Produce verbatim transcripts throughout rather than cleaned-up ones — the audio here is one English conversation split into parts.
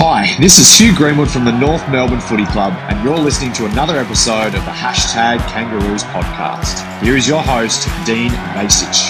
Hi, this is Hugh Greenwood from the North Melbourne Footy Club, and you're listening to another episode of the Hashtag Kangaroos podcast. Here is your host, Dean Masich.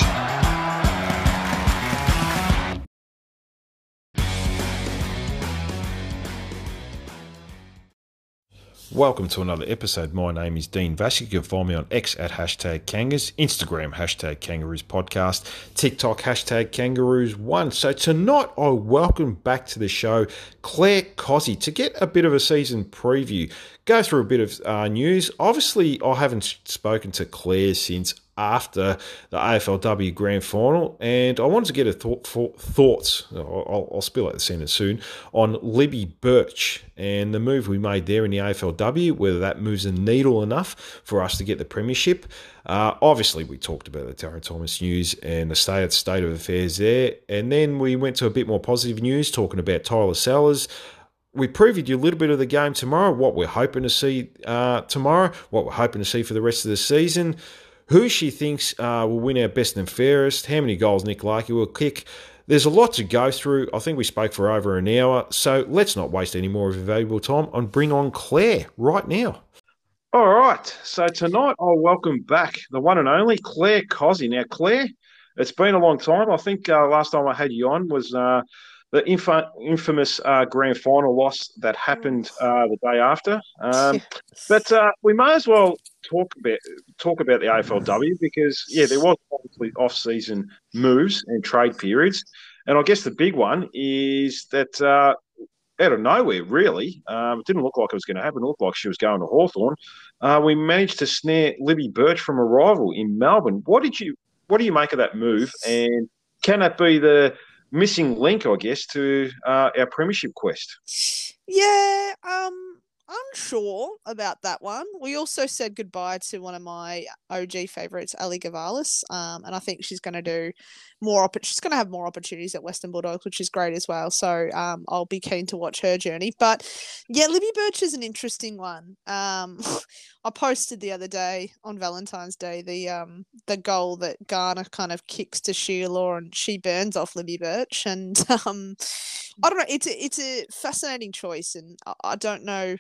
Welcome to another episode. My name is Dean Vasic. You can find me on X at hashtag Kangas, Instagram hashtag Kangaroos Podcast, TikTok hashtag Kangaroos One. So tonight I welcome back to the show Claire Cozzi to get a bit of a season preview, go through a bit of uh, news. Obviously, I haven't spoken to Claire since after the A F L W Grand Final, and I wanted to get a thought, for, thoughts, I'll, I'll spill out the sentence soon, on Libby Birch and the move we made there in the A F L W, whether that moves the needle enough for us to get the premiership. Uh, obviously, we talked about the Darren Thomas news and the state, state of affairs there, and then we went to a bit more positive news, talking about Tyler Sellers. We previewed you a little bit of the game tomorrow, what we're hoping to see uh, tomorrow, what we're hoping to see for the rest of the season, who she thinks uh, will win our best and fairest, how many goals Nick Larkey will kick. There's a lot to go through. I think we spoke for over an hour, so let's not waste any more of your valuable time and bring on Claire right now. All right, so tonight I'll welcome back the one and only Claire Cozzi. Now, Claire, it's been a long time. I think uh, last time I had you on was uh, the inf- infamous uh, grand final loss that happened uh, the day after. Um, but uh, we may as well talk about talk about the A F L W because, yeah, there was obviously off-season moves and trade periods. And I guess the big one is that uh, out of nowhere, really, um, it didn't look like it was going to happen. It looked like she was going to Hawthorn. Uh, we managed to snare Libby Birch from a rival in Melbourne. What did you What do you make of that move? And can that be the missing link, I guess, to uh, our premiership quest? Yeah, um, unsure about that one. We also said goodbye to one of my O G favourites, Ali Gavalis, um, and I think she's going to do more. Opp- she's going to have more opportunities at Western Bulldogs, which is great as well. So um, I'll be keen to watch her journey. But yeah, Libby Birch is an interesting one. Um, I posted the other day on Valentine's Day the um the goal that Garner kind of kicks to Sheila and she burns off Libby Birch, and um, I don't know. It's a, it's a fascinating choice, and I, I don't know.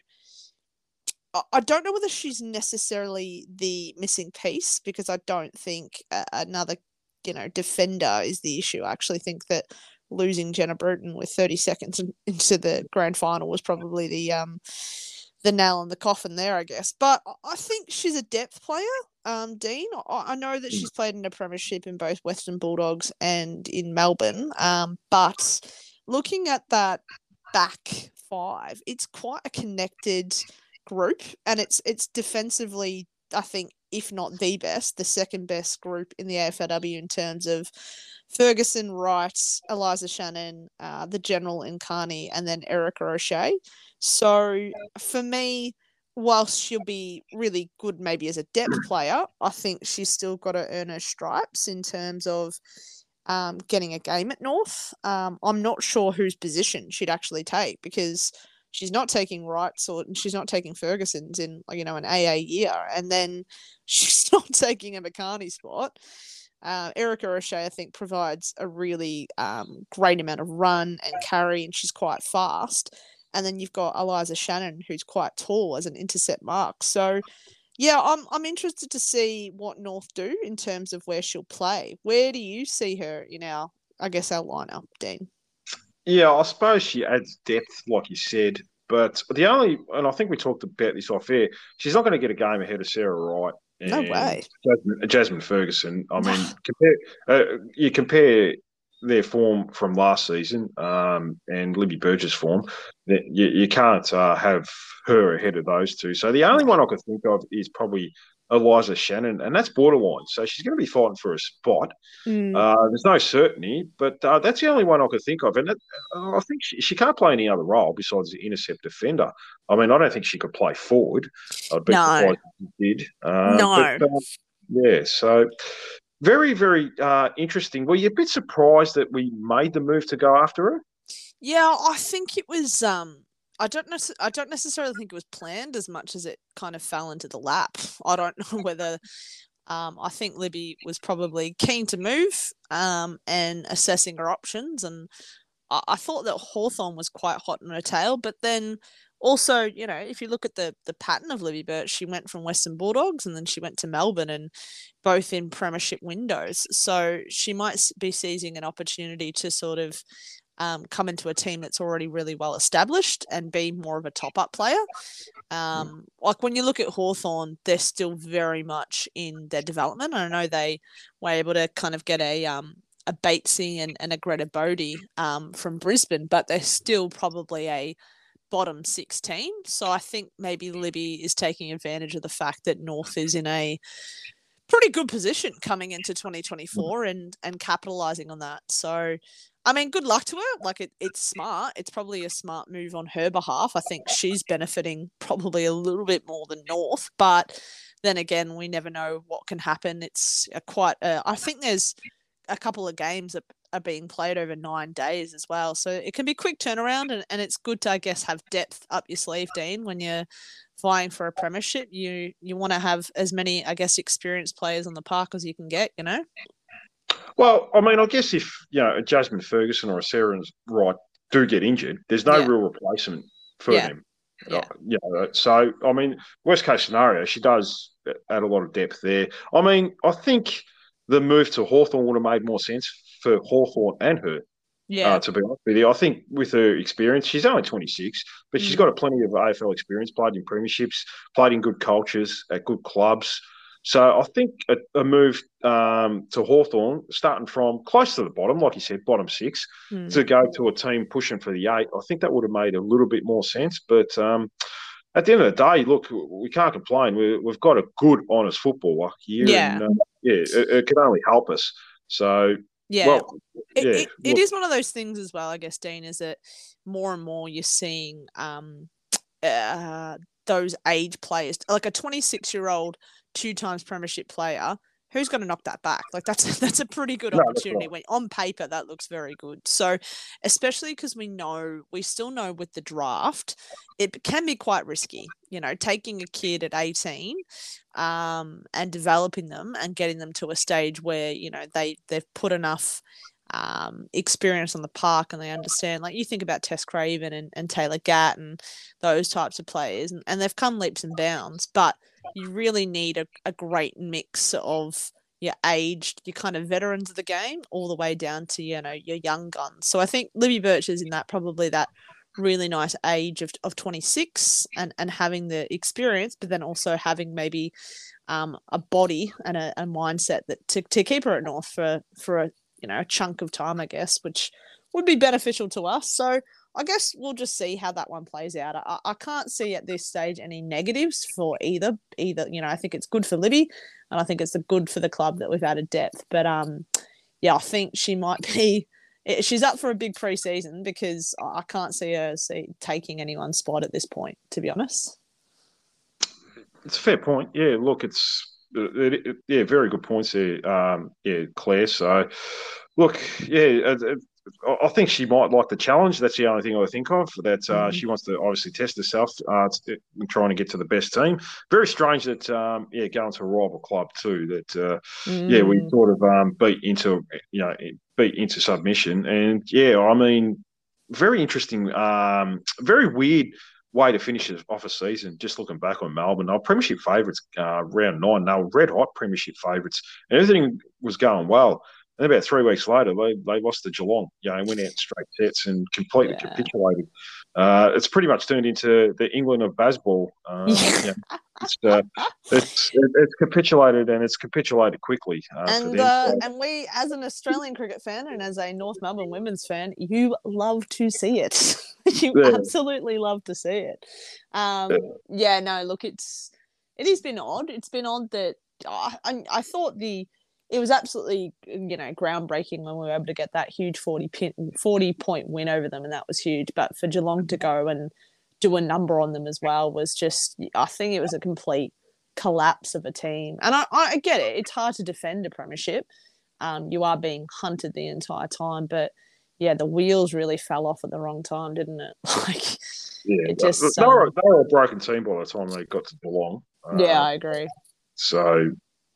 I don't know whether she's necessarily the missing piece because I don't think another, you know, defender is the issue. I actually think that losing Jenna Bruton with thirty seconds into the grand final was probably the um the nail in the coffin there, I guess. But I think she's a depth player, um, Dean. I know that she's played in a premiership in both Western Bulldogs and in Melbourne. Um, but looking at that back five, it's quite a connected group, and it's it's defensively, I think, if not the best, the second best group in the A F L W in terms of Ferguson, Wright, Eliza Shannon, uh, the General Nkani, and then Erica O'Shea. So for me, whilst she'll be really good maybe as a depth player, I think she's still got to earn her stripes in terms of um, getting a game at North. Um, I'm not sure whose position she'd actually take because she's not taking Wright's or she's not taking Ferguson's in, you know, an A A year, and then she's not taking a McCartney spot. Uh, Erica O'Shea, I think, provides a really um, great amount of run and carry, and she's quite fast. And then you've got Eliza Shannon, who's quite tall as an intercept mark. So, yeah, I'm I'm interested to see what North do in terms of where she'll play. Where do you see her in our, I guess, our lineup, Dean? Yeah, I suppose she adds depth, like you said. But the only, and I think we talked about this off air, she's not going to get a game ahead of Sarah Wright and No way. Jasmine, Jasmine Ferguson. I mean, compare uh, you compare their form from last season um, and Libby Birch's form, you, you can't uh, have her ahead of those two. So the only one I could think of is probably Eliza Shannon, and that's borderline. So she's going to be fighting for a spot. Mm. Uh, there's no certainty, but uh, that's the only one I could think of. And that, uh, I think she, she can't play any other role besides the intercept defender. I mean, I don't think she could play forward. I'd be No. surprised if she did. Uh, No. But, uh, yeah, so very, very uh, interesting. Were you a bit surprised that we made the move to go after her? Yeah, I think it was. Um, I don't know. I don't necessarily think it was planned as much as it kind of fell into the lap. I don't know whether. Um, I think Libby was probably keen to move um, and assessing her options, and I, I thought that Hawthorn was quite hot on her tail, but then also, you know, if you look at the the pattern of Libby Birch, she went from Western Bulldogs and then she went to Melbourne, and both in premiership windows. So she might be seizing an opportunity to sort of um, come into a team that's already really well established and be more of a top-up player. Um, like when you look at Hawthorn, they're still very much in their development. I know they were able to kind of get a um, a Batesy and, and a Greta Bodie um, from Brisbane, but they're still probably a bottom six team. So I think maybe Libby is taking advantage of the fact that North is in a pretty good position coming into twenty twenty-four and and capitalizing on that. So, I mean, good luck to her. Like, it, it's smart. It's probably a smart move on her behalf. I think she's benefiting probably a little bit more than North, but then again, we never know what can happen. It's a quite, a, I think there's a couple of games that are being played over nine days as well. So it can be quick turnaround, and, and it's good to, I guess, have depth up your sleeve, Dean, when you're vying for a premiership. You you want to have as many, I guess, experienced players on the park as you can get, you know? Well, I mean, I guess if, you know, a Jasmine Ferguson or a Sarah Wright do get injured, there's no Yeah. real replacement for Yeah. them. Yeah. Uh, you know, so, I mean, worst case scenario, she does add a lot of depth there. I mean, I think the move to Hawthorn would have made more sense for Hawthorn and her, Yeah. uh, to be honest with you. I think with her experience, she's only twenty-six, but she's Mm. got a plenty of A F L experience, played in premierships, played in good cultures, at good clubs. So I think a, a move um, to Hawthorn, starting from close to the bottom, like you said, bottom six, Mm. to go to a team pushing for the eight, I think that would have made a little bit more sense. But um, at the end of the day, look, we can't complain. We, we've got a good, honest footballer here. Yeah. And, uh, yeah, it, it can only help us. So, Yeah. well, It, yeah. it, it look, is one of those things as well, I guess, Dean, is that more and more you're seeing um, uh, those age players, like a twenty-six-year-old two times premiership player. Who's going to knock that back? Like, that's that's a pretty good No, that's opportunity. right. When on paper that looks very good. So, especially because we know we still know with the draft, it can be quite risky. You know, taking a kid at eighteen, um, and developing them and getting them to a stage where you know they they've put enough um, experience on the park and they understand. Like, you think about Tess Craven and, and Taylor Gatt and those types of players, and, and they've come leaps and bounds, but you really need a, a great mix of your aged, your kind of veterans of the game, all the way down to, you know, your young guns. So I think Libby Birch is in that, probably that really nice age of, of twenty-six and, and having the experience, but then also having maybe um, a body and a, a mindset that to, to keep her at North for, for a, you know, a chunk of time, I guess, which would be beneficial to us. So I guess we'll just see how that one plays out. I, I can't see at this stage any negatives for either. Either, you know, I think it's good for Libby, and I think it's good for the club that we've added depth. But um, yeah, I think she might be. She's up for a big pre-season because I can't see her see, taking anyone's spot at this point, to be honest. It's a fair point. Yeah, look, it's it, it, yeah, very good points there. Um, yeah, Claire. So, look, yeah, it, it, I think she might like the challenge. That's the only thing I think of. That uh, Mm. she wants to obviously test herself, uh, trying to get to the best team. Very strange that um, yeah, going to a rival club too. That uh, Mm. yeah, we sort of um, beat into you know beat into submission, and yeah, I mean, very interesting. Um, very weird way to finish off a season. Just looking back on Melbourne, they were premiership favourites uh, round nine. They were red hot premiership favourites, and everything was going well. And about three weeks later, they, they lost to Geelong. You know, went out straight sets and completely Yeah. capitulated. Uh, it's pretty much turned into the England of baseball. Um, Yeah. you know, it's, uh, it's it's capitulated, and it's capitulated quickly uh, for And them. uh, So, and we, as an Australian cricket fan and as a North Melbourne women's fan, you love to see it. you Yeah. absolutely love to see it. Um, Yeah. yeah, no, look, it's it has been odd. It's been odd that I, I I thought the it was absolutely, you know, groundbreaking when we were able to get that huge forty pin, forty point win over them, and that was huge. But for Geelong to go and do a number on them as well was just, I think it was a complete collapse of a team. And I, I get it. It's hard to defend a premiership. Um, you are being hunted the entire time. But, yeah, the wheels really fell off at the wrong time, didn't it? Like, yeah, it just... they, were, Um, they were a broken team by the time they got to Geelong. Uh, yeah, I agree. So,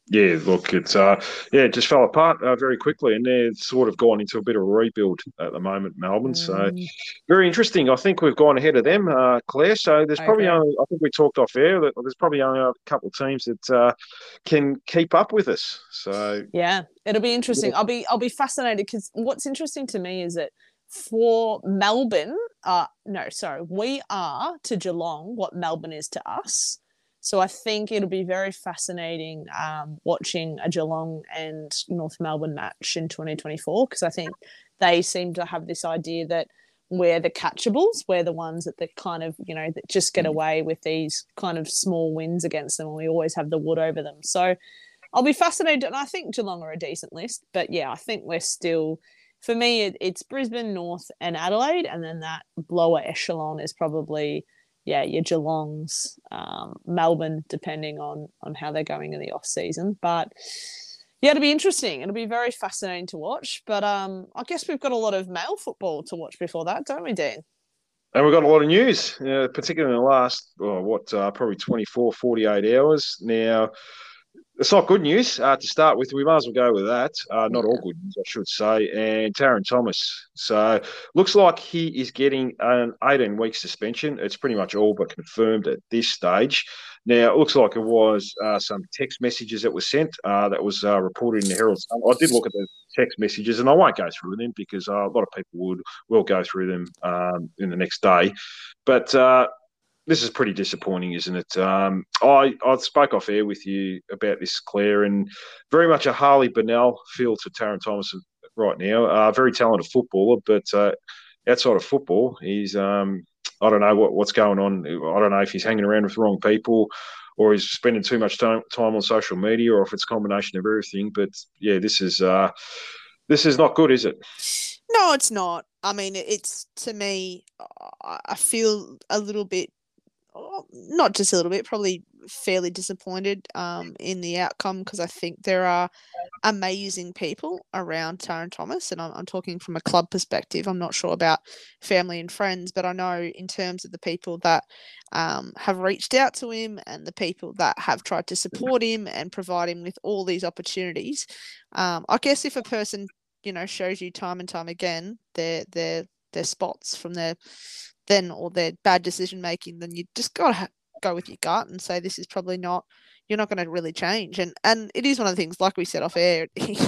Yeah, look, it's uh, yeah, it just fell apart uh, very quickly, and they're sort of gone into a bit of a rebuild at the moment, Melbourne. So Mm, very interesting. I think we've gone ahead of them, uh, Claire. So there's I probably agree. only, I think we talked off air that there's probably only a couple of teams that uh, can keep up with us. So Yeah, it'll be yeah, interesting. I'll be I'll be fascinated because what's interesting to me is that for Melbourne, uh, no, sorry, we are to Geelong what Melbourne is to us. So I think it'll be very fascinating um, watching a Geelong and North Melbourne match in twenty twenty-four because I think they seem to have this idea that we're the catchables, we're the ones that they kind of, you know, that just get away with these kind of small wins against them and we always have the wood over them. So I'll be fascinated. And I think Geelong are a decent list. But yeah, I think we're still, for me, it, it's Brisbane, North, and Adelaide. And then that lower echelon is probably, yeah, your Geelongs, um, Melbourne, depending on on how they're going in the off season. But yeah, it'll be interesting. It'll be very fascinating to watch. But um, I guess we've got a lot of male football to watch before that, don't we, Dean? and we've got a lot of news, uh, particularly in the last, oh, what, uh, probably twenty-four, forty-eight hours now. It's not good news uh, to start with. We might as well go with that. Uh, not all Yeah. good news, I should say. And Taron Thomas. So looks like he is getting an eighteen-week suspension. It's pretty much all but confirmed at this stage. Now, it looks like it was uh, some text messages that were sent uh, that was uh, reported in the Herald Sun. I did look at the text messages, and I won't go through them because uh, a lot of people would will go through them um, in the next day. But uh, this is pretty disappointing, isn't it? Um, I I spoke off air with you about this, Claire, and very much a Harley Bennell feel to Taron Thomas right now. Uh, very talented footballer, but uh, outside of football, he's um, I don't know what, what's going on. I don't know if he's hanging around with the wrong people or he's spending too much time, time on social media or if it's a combination of everything. But yeah, this is uh, this is not good, is it? No, it's not. I mean, it's to me, I I feel a little bit oh, not just a little bit, probably fairly disappointed um, in the outcome because I think there are amazing people around Taron Thomas, and I'm, I'm talking from a club perspective. I'm not sure about family and friends, but I know in terms of the people that um, have reached out to him and the people that have tried to support him and provide him with all these opportunities. Um, I guess if a person, you know, shows you time and time again their their their spots from their then or their bad decision making, then you just gotta ha- go with your gut and say this is probably not. You're not going to really change, and and it is one of the things, like we said off air.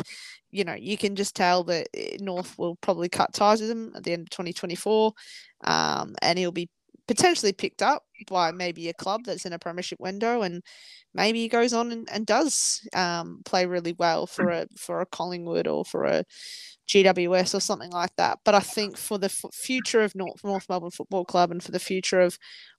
You know, you can just tell that eh, North will probably cut ties with him at the end of twenty twenty-four, um, and he'll be potentially picked up by maybe a club that's in a premiership window, and maybe he goes on and, and does um, play really well for a for a Collingwood or for a G W S or something like that. But I think for the f- future of North North Melbourne Football Club and for the future of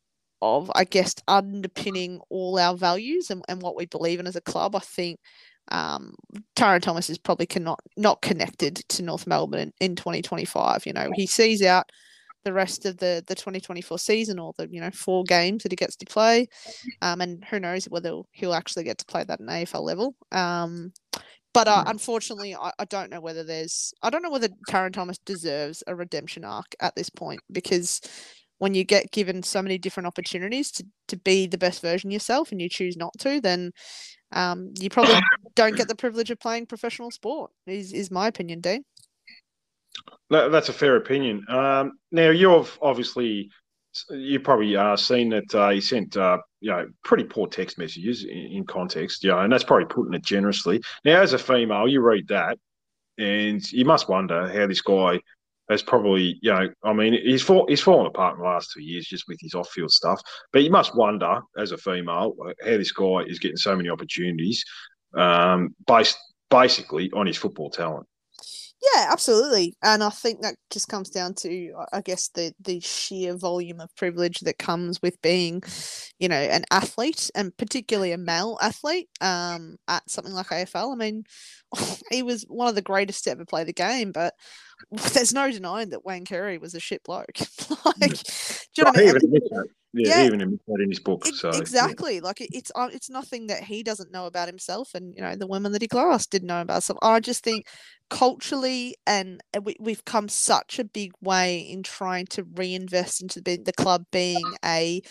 of I guess underpinning all our values and, and what we believe in as a club, I think um, Taron Thomas is probably cannot not connected to North Melbourne in, in twenty twenty-five. You know, he sees out the rest of the the twenty twenty-four season or the you know four games that he gets to play, um, and who knows whether he'll actually get to play that at an A F L level. Um, but uh, unfortunately, I, I don't know whether there's I don't know whether Taron Thomas deserves a redemption arc at this point because when you get given so many different opportunities to, to be the best version of yourself and you choose not to, then um, you probably don't get the privilege of playing professional sport, is, is my opinion, Dean. That, that's a fair opinion. Um, now you've obviously you probably uh, seen that uh, he sent uh, you know pretty poor text messages in, in context, you know, and that's probably putting it generously. Now, as a female, you read that, and you must wonder how this guy has probably, you know, I mean, he's fall, he's fallen apart in the last two years just with his off-field stuff. But you must wonder, as a female, how this guy is getting so many opportunities, um, based basically on his football talent. Yeah, absolutely. And I think that just comes down to, I guess, the the sheer volume of privilege that comes with being, you know, an athlete and particularly a male athlete um, at something like A F L. I mean, he was one of the greatest to ever play the game, but there's no denying that Wayne Carey was a shit bloke. Like, do you know what I He mean? even And, admits that. Yeah, he yeah, even admits that in his book. Ex- So yeah. exactly. Like it, it's uh, it's nothing that he doesn't know about himself, and you know the women that he glassed didn't know about. So I just think culturally, and and we, we've come such a big way in trying to reinvest into the, the club being a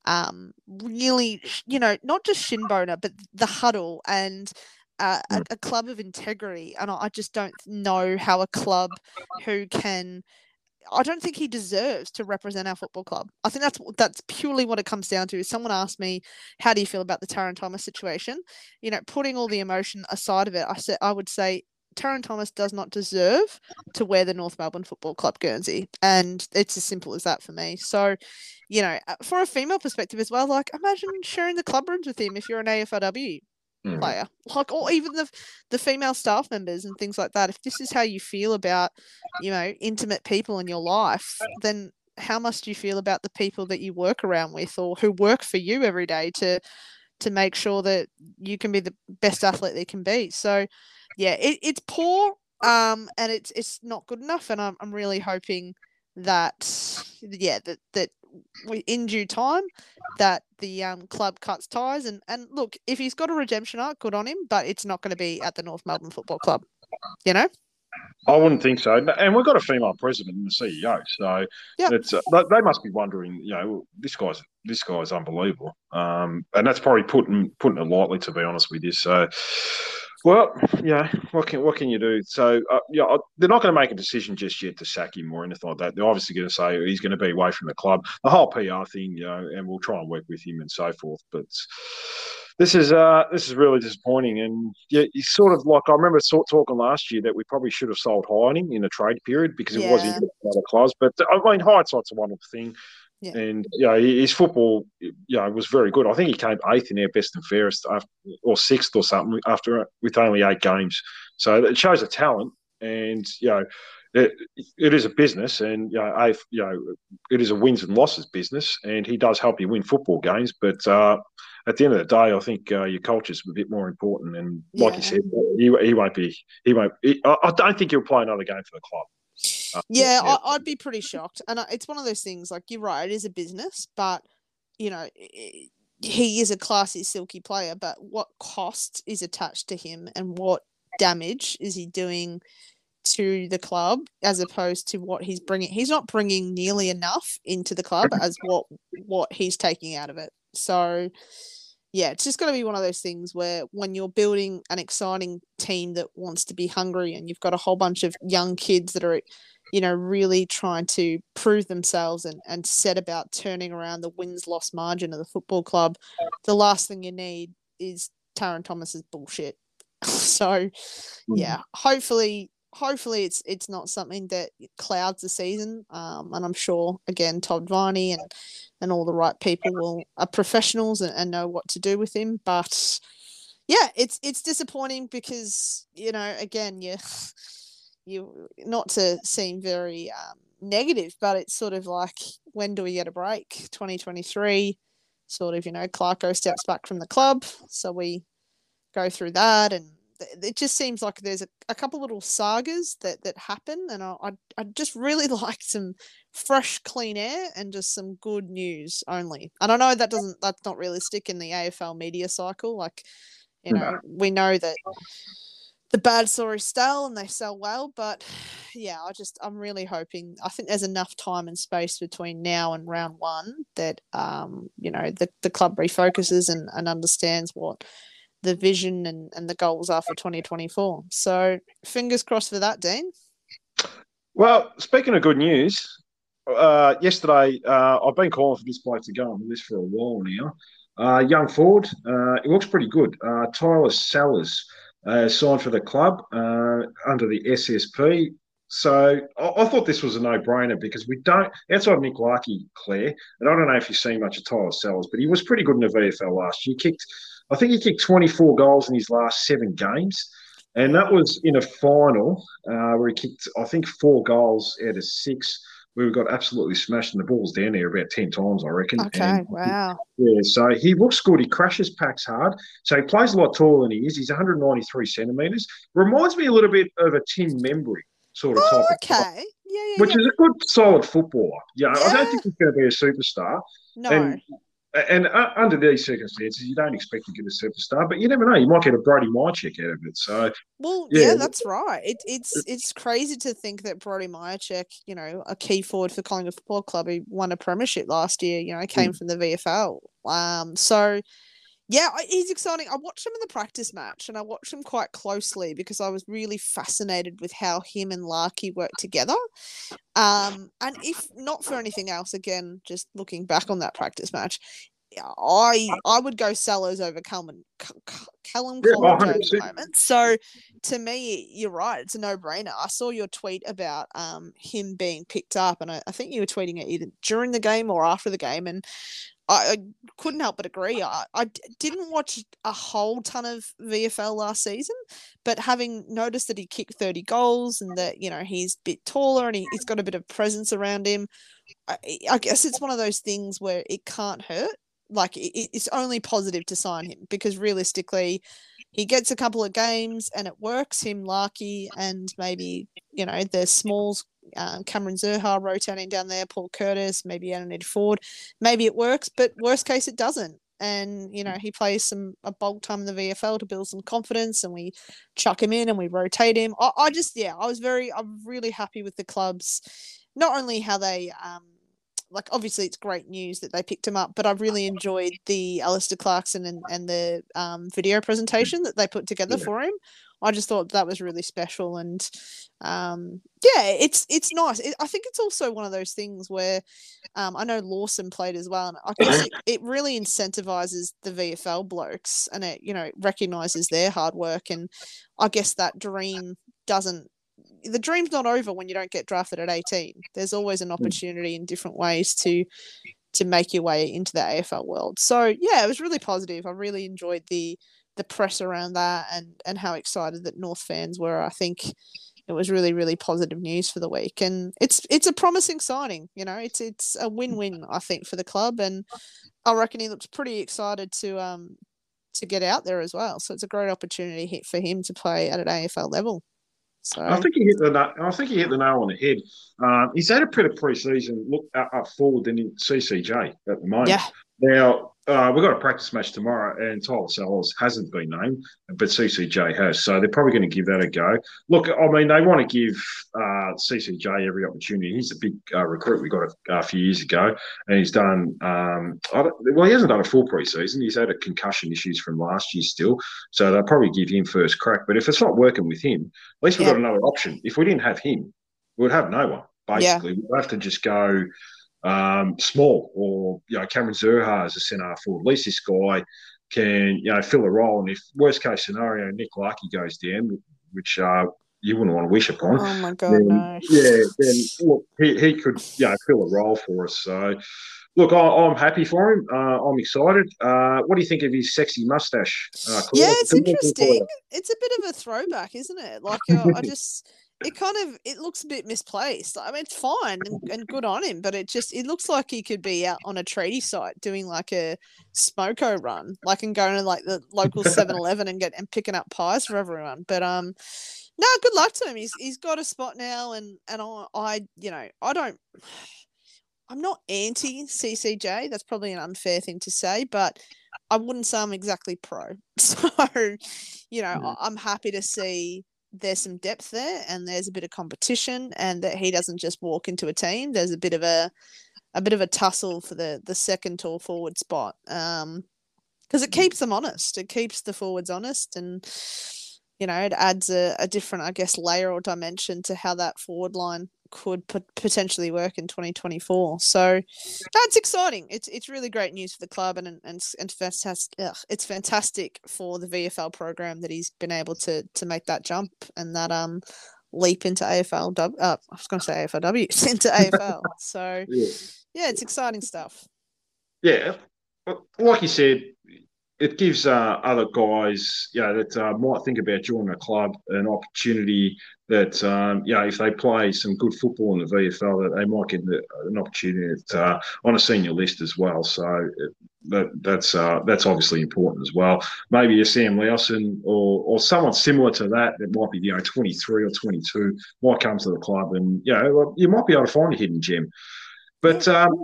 um, really, you know, not just shin boner, but the huddle and uh, a, a club of integrity. And I, I just don't know how a club who can. I don't think he deserves to represent our football club. I think that's that's purely what it comes down to. Someone asked me, "How do you feel about the Taran Thomas situation?" You know, putting all the emotion aside of it, I said I would say Taran Thomas does not deserve to wear the North Melbourne Football Club Guernsey, and it's as simple as that for me. So, you know, for a female perspective as well, like imagine sharing the club rooms with him if you're an A F L W player, like, or even the the female staff members and things like that. If this is how you feel about, you know, intimate people in your life, then how must you feel about the people that you work around with or who work for you every day to to make sure that you can be the best athlete they can be? So, yeah, it, it's poor, um, and it's it's not good enough. And I'm I'm really hoping that, yeah, that that in due time that the um, club cuts ties and, and look, if he's got a redemption arc, good on him, but it's not going to be at the North Melbourne Football Club, you know? I wouldn't think so. And we've got a female president and the C E O, so yep. it's uh, they must be wondering, you know, this guy's this guy's unbelievable, um, and that's probably putting putting it lightly, to be honest with you. So, well, yeah, what can what can you do? So, uh, yeah, they're not going to make a decision just yet to sack him or anything like that. They're obviously going to say he's going to be away from the club, the whole P R thing, you know, and we'll try and work with him and so forth. But this is uh, this is really disappointing, and yeah, he's sort of like I remember sort talking last year that we probably should have sold high on him in the trade period because yeah. it was in other clubs. But I mean, hindsight's a wonderful thing. Yeah. And yeah, you know, his football, yeah, you know, was very good. I think he came eighth in our best and fairest, after, or sixth or something, after with only eight games. So it shows a talent, and you know, it, it is a business, and you know, a, you know, it is a wins and losses business, and he does help you win football games. But uh, at the end of the day, I think uh, your culture's a bit more important. And like yeah. you said, he, he won't be. He won't. He, I don't think he'll play another game for the club. Uh, yeah, yeah. I, I'd be pretty shocked. And it's one of those things, like, you're right, it is a business, but, you know, it, he is a classy, silky player, but what cost is attached to him and what damage is he doing to the club as opposed to what he's bringing? He's not bringing nearly enough into the club as what what he's taking out of it. So, yeah, it's just going to be one of those things where when you're building an exciting team that wants to be hungry and you've got a whole bunch of young kids that are, you know, really trying to prove themselves and, and set about turning around the wins-loss margin of the football club, the last thing you need is Taran Thomas's bullshit. So, yeah, hopefully... Hopefully it's it's not something that clouds the season, um, and I'm sure again Todd Viney and, and all the right people will are professionals and, and know what to do with him. But yeah, it's it's disappointing because, you know, again you you not to seem very um, negative, but it's sort of like, when do we get a break? twenty twenty-three, sort of, you know, Clarko steps back from the club, so we go through that, and it just seems like there's a, a couple little sagas that, that happen, and I I'd, I'd just really like some fresh, clean air and just some good news only. And I know that doesn't that's not realistic in the A F L media cycle. Like, you know, no. we know that the bad stories sell and they sell well, but yeah, I just I'm really hoping. I think there's enough time and space between now and round one that um you know the the club refocuses and, and understands what the vision and, and the goals are for twenty twenty-four. So fingers crossed for that, Dean. Well, speaking of good news, uh, yesterday uh, I've been calling for this bloke to go on the list for a while now. Uh, young forward, uh, it looks pretty good. Uh, Tyler Sellers uh, signed for the club uh, under the S S P. So I, I thought this was a no-brainer because we don't, outside Nick Larkey, Claire, and I don't know if you've seen much of Tyler Sellers, but he was pretty good in the V F L last year. He kicked I think he kicked twenty-four goals in his last seven games, and that was in a final uh, where he kicked, I think, four goals out of six, where we got absolutely smashed, and the ball's down there about ten times, I reckon. Okay, and, wow. Yeah, so he looks good. He crashes packs hard. So he plays a lot taller than he is. He's one hundred ninety-three centimetres. Reminds me a little bit of a Tim Membry sort of oh, type. okay. Of type, yeah, yeah, which yeah. is a good, solid footballer. You know, Yeah. I don't think he's going to be a superstar. No. And, And uh, under these circumstances, you don't expect to get a superstar, but you never know. You might get a Brody Mychek out of it. So, well, yeah, yeah, that's right. It, it's it's crazy to think that Brody Mychek, you know, a key forward for Collingwood Football Club, who won a premiership last year, you know, came mm. from the V F L. Um, so yeah, he's exciting. I watched him in the practice match, and I watched him quite closely because I was really fascinated with how him and Larkey work together. Um, and if not for anything else, again, just looking back on that practice match, I I would go Sellers over Callum Callum yeah, Collins at the moment. So to me, you're right. It's a no-brainer. I saw your tweet about um him being picked up, and I, I think you were tweeting it either during the game or after the game, and I, I couldn't help but agree. I, I didn't watch a whole ton of V F L last season, but having noticed that he kicked thirty goals and that, you know, he's a bit taller and he, he's got a bit of presence around him, I, I guess it's one of those things where it can't hurt. Like, it, it's only positive to sign him because realistically, he gets a couple of games and it works. Him, Larkey, and maybe, you know, the Smalls, um, Cameron Zurhaar rotating down there, Paul Curtis, maybe Anthony Ford. Maybe it works, but worst case, it doesn't. And, you know, he plays some a bulk time in the V F L to build some confidence, and we chuck him in and we rotate him. I, I just, yeah, I was very, I'm really happy with the clubs, not only how they, um, like, obviously it's great news that they picked him up, but I really enjoyed the Alistair Clarkson and, and the um, video presentation that they put together yeah. for him. I just thought that was really special. And um, yeah, it's it's nice. It, I think it's also one of those things where um, I know Lawson played as well, and I guess it, it really incentivizes the V F L blokes, and it, you know, recognizes their hard work. And I guess that dream doesn't, the dream's not over when you don't get drafted at eighteen. There's always an opportunity in different ways to to make your way into the A F L world. So yeah, it was really positive. I really enjoyed the the press around that, and and how excited that North fans were. I think it was really, really positive news for the week, and it's it's a promising signing. You know, it's it's a win-win, I think, for the club, and I reckon he looks pretty excited to um to get out there as well. So it's a great opportunity for him to play at an A F L level. So I think he hit the I think he hit the nail on the head. Um, he's had a pretty pre-season look up, up forward than in C C J at the moment. Yeah. Now uh, we've got a practice match tomorrow, and Tyler Sellers hasn't been named, but C C J has. So they're probably going to give that a go. Look, I mean, they want to give uh, C C J every opportunity. He's a big uh, recruit we got a, a few years ago, and he's done um, I don't, well. He hasn't done a full pre-season. He's had a concussion issues from last year still, so they'll probably give him first crack. But if it's not working with him, at least we've yeah. got another option. If we didn't have him, we would have no one. Basically, yeah. we'd have to just go um, small, or you know, Cameron Zurhaar as a centre forward. At least this guy can, you know, fill a role. And if worst case scenario, Nick Larkey goes down, which uh, you wouldn't want to wish upon. Oh my God, then, no. Yeah, then look, he, he could, you know, fill a role for us. So, look, I, I'm happy for him. Uh, I'm excited. Uh, what do you think of his sexy mustache? Uh, yeah, it's interesting. It's a bit of a throwback, isn't it? Like, uh, I just. It kind of, it looks a bit misplaced. I mean, it's fine and, and good on him, but it just, it looks like he could be out on a treaty site doing like a smoko run, like, and going to like the local seven eleven and get and picking up pies for everyone. But um, no, good luck to him. He's he's got a spot now, and and I, I you know, I don't, I'm not anti C C J. That's probably an unfair thing to say, but I wouldn't say I'm exactly pro. So, you know, mm. I'm happy to see there's some depth there, and there's a bit of competition, and that he doesn't just walk into a team. There's a bit of a a bit of a tussle for the the second tall forward spot, um, because it keeps them honest. It keeps the forwards honest, and you know, it adds a, a different, I guess, layer or dimension to how that forward line could pot- potentially work in twenty twenty-four. So that's exciting. It's it's really great news for the club, and and and fantastic. Ugh, it's fantastic for the V F L program that he's been able to to make that jump and that um leap into A F L. Uh, I was going to say A F L W into A F L. So yeah. yeah, it's exciting stuff. Yeah, like you said, it gives uh, other guys, you know, that uh, might think about joining a club an opportunity that, um, you know, if they play some good football in the V F L, that they might get an opportunity at, uh, on a senior list as well. So that, that's uh, that's obviously important as well. Maybe a Sam Lowson or or someone similar to that that might be, you know, twenty-three or twenty-two, might come to the club, and, you know, you might be able to find a hidden gem. But, um,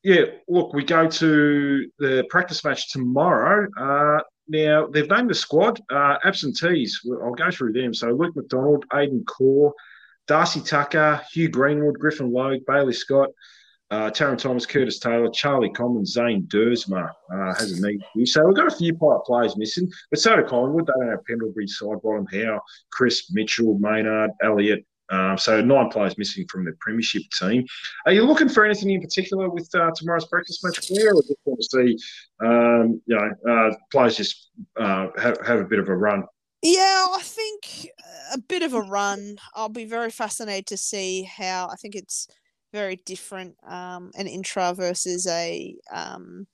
yeah, look, we go to the practice match tomorrow. Uh, now, they've named the squad. Uh, absentees, I'll go through them. So Luke McDonald, Aidan Core, Darcy Tucker, Hugh Greenwood, Griffin Logue, Bailey Scott, uh, Taron Thomas, Curtis Taylor, Charlie Commons, Zane Dersma uh, has a knee issue. So we've got a few pipe players missing, but so do Collingwood. They don't have Pendlebury, Sidebottom, Howe, Chris, Mitchell, Maynard, Elliott. Um, so nine players missing from the premiership team. Are you looking for anything in particular with uh, tomorrow's breakfast match, Claire, or just want to see um, you know uh, players just uh, have, have a bit of a run? Yeah, I think a bit of a run. I'll be very fascinated to see how. I think it's very different, um, an intra versus a, um,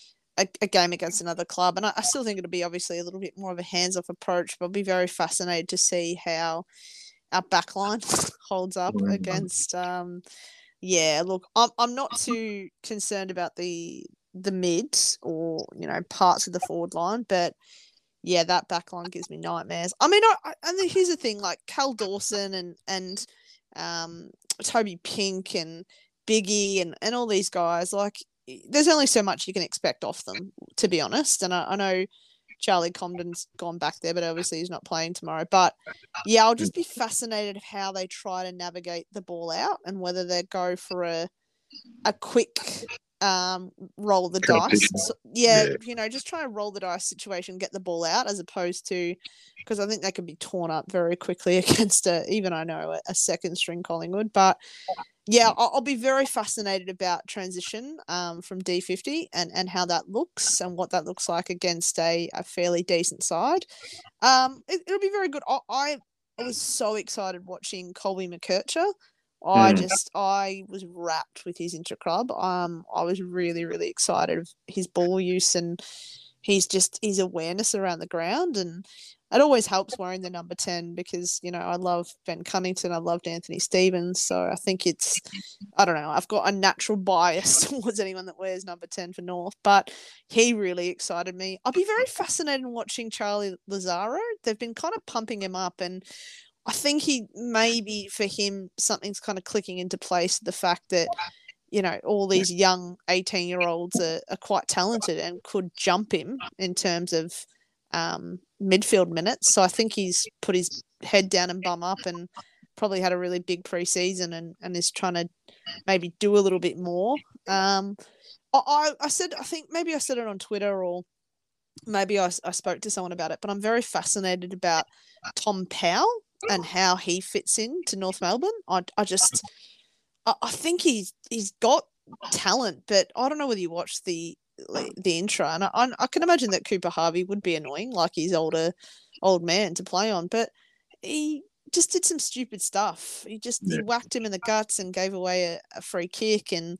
a a game against another club, and I, I still think it'll be obviously a little bit more of a hands-off approach. But I'll be very fascinated to see how our backline holds up mm-hmm. against. Um, yeah, look, I'm I'm not too concerned about the the mid or you know parts of the forward line, but yeah, that backline gives me nightmares. I mean, I, I and here's the thing: like Cal Dawson and and um, Toby Pink and Biggie and and all these guys, like there's only so much you can expect off them, to be honest. And I, I know Charlie Comden's gone back there, but obviously he's not playing tomorrow. But yeah, I'll just be fascinated of how they try to navigate the ball out and whether they go for a a quick um, roll the dice. So, yeah, yeah, you know, just try and roll the dice situation, get the ball out, as opposed to because I think they can be torn up very quickly against a, even I know a, a second string Collingwood. But yeah, I'll, I'll be very fascinated about transition um, from D fifty and, and how that looks and what that looks like against a, a fairly decent side. Um, it, it'll be very good. I, I I was so excited watching Colby McKercher. I mm. just, I was wrapped with his intra-club. Um, I was really, really excited of his ball use and he's just, his awareness around the ground. And it always helps wearing the number ten because, you know, I love Ben Cunnington. I loved Anthony Stevens. So I think it's, I don't know, I've got a natural bias towards anyone that wears number ten for North, but he really excited me. I'll be very fascinated in watching Charlie Lazaro. They've been kind of pumping him up and I think he maybe for him something's kind of clicking into place. The fact that you know all these young eighteen year olds are, are quite talented and could jump him in terms of um, midfield minutes. So I think he's put his head down and bum up and probably had a really big preseason and, and is trying to maybe do a little bit more. Um, I I said I think maybe I said it on Twitter or maybe I, I spoke to someone about it, but I'm very fascinated about Tom Powell and how he fits in to North Melbourne. I, I just, I, I think he's he's got talent, but I don't know whether you watched the like, the intro, and I, I can imagine that Cooper Harvey would be annoying, like he's older, old man to play on, but he just did some stupid stuff. He just yeah. he whacked him in the guts and gave away a, a free kick, and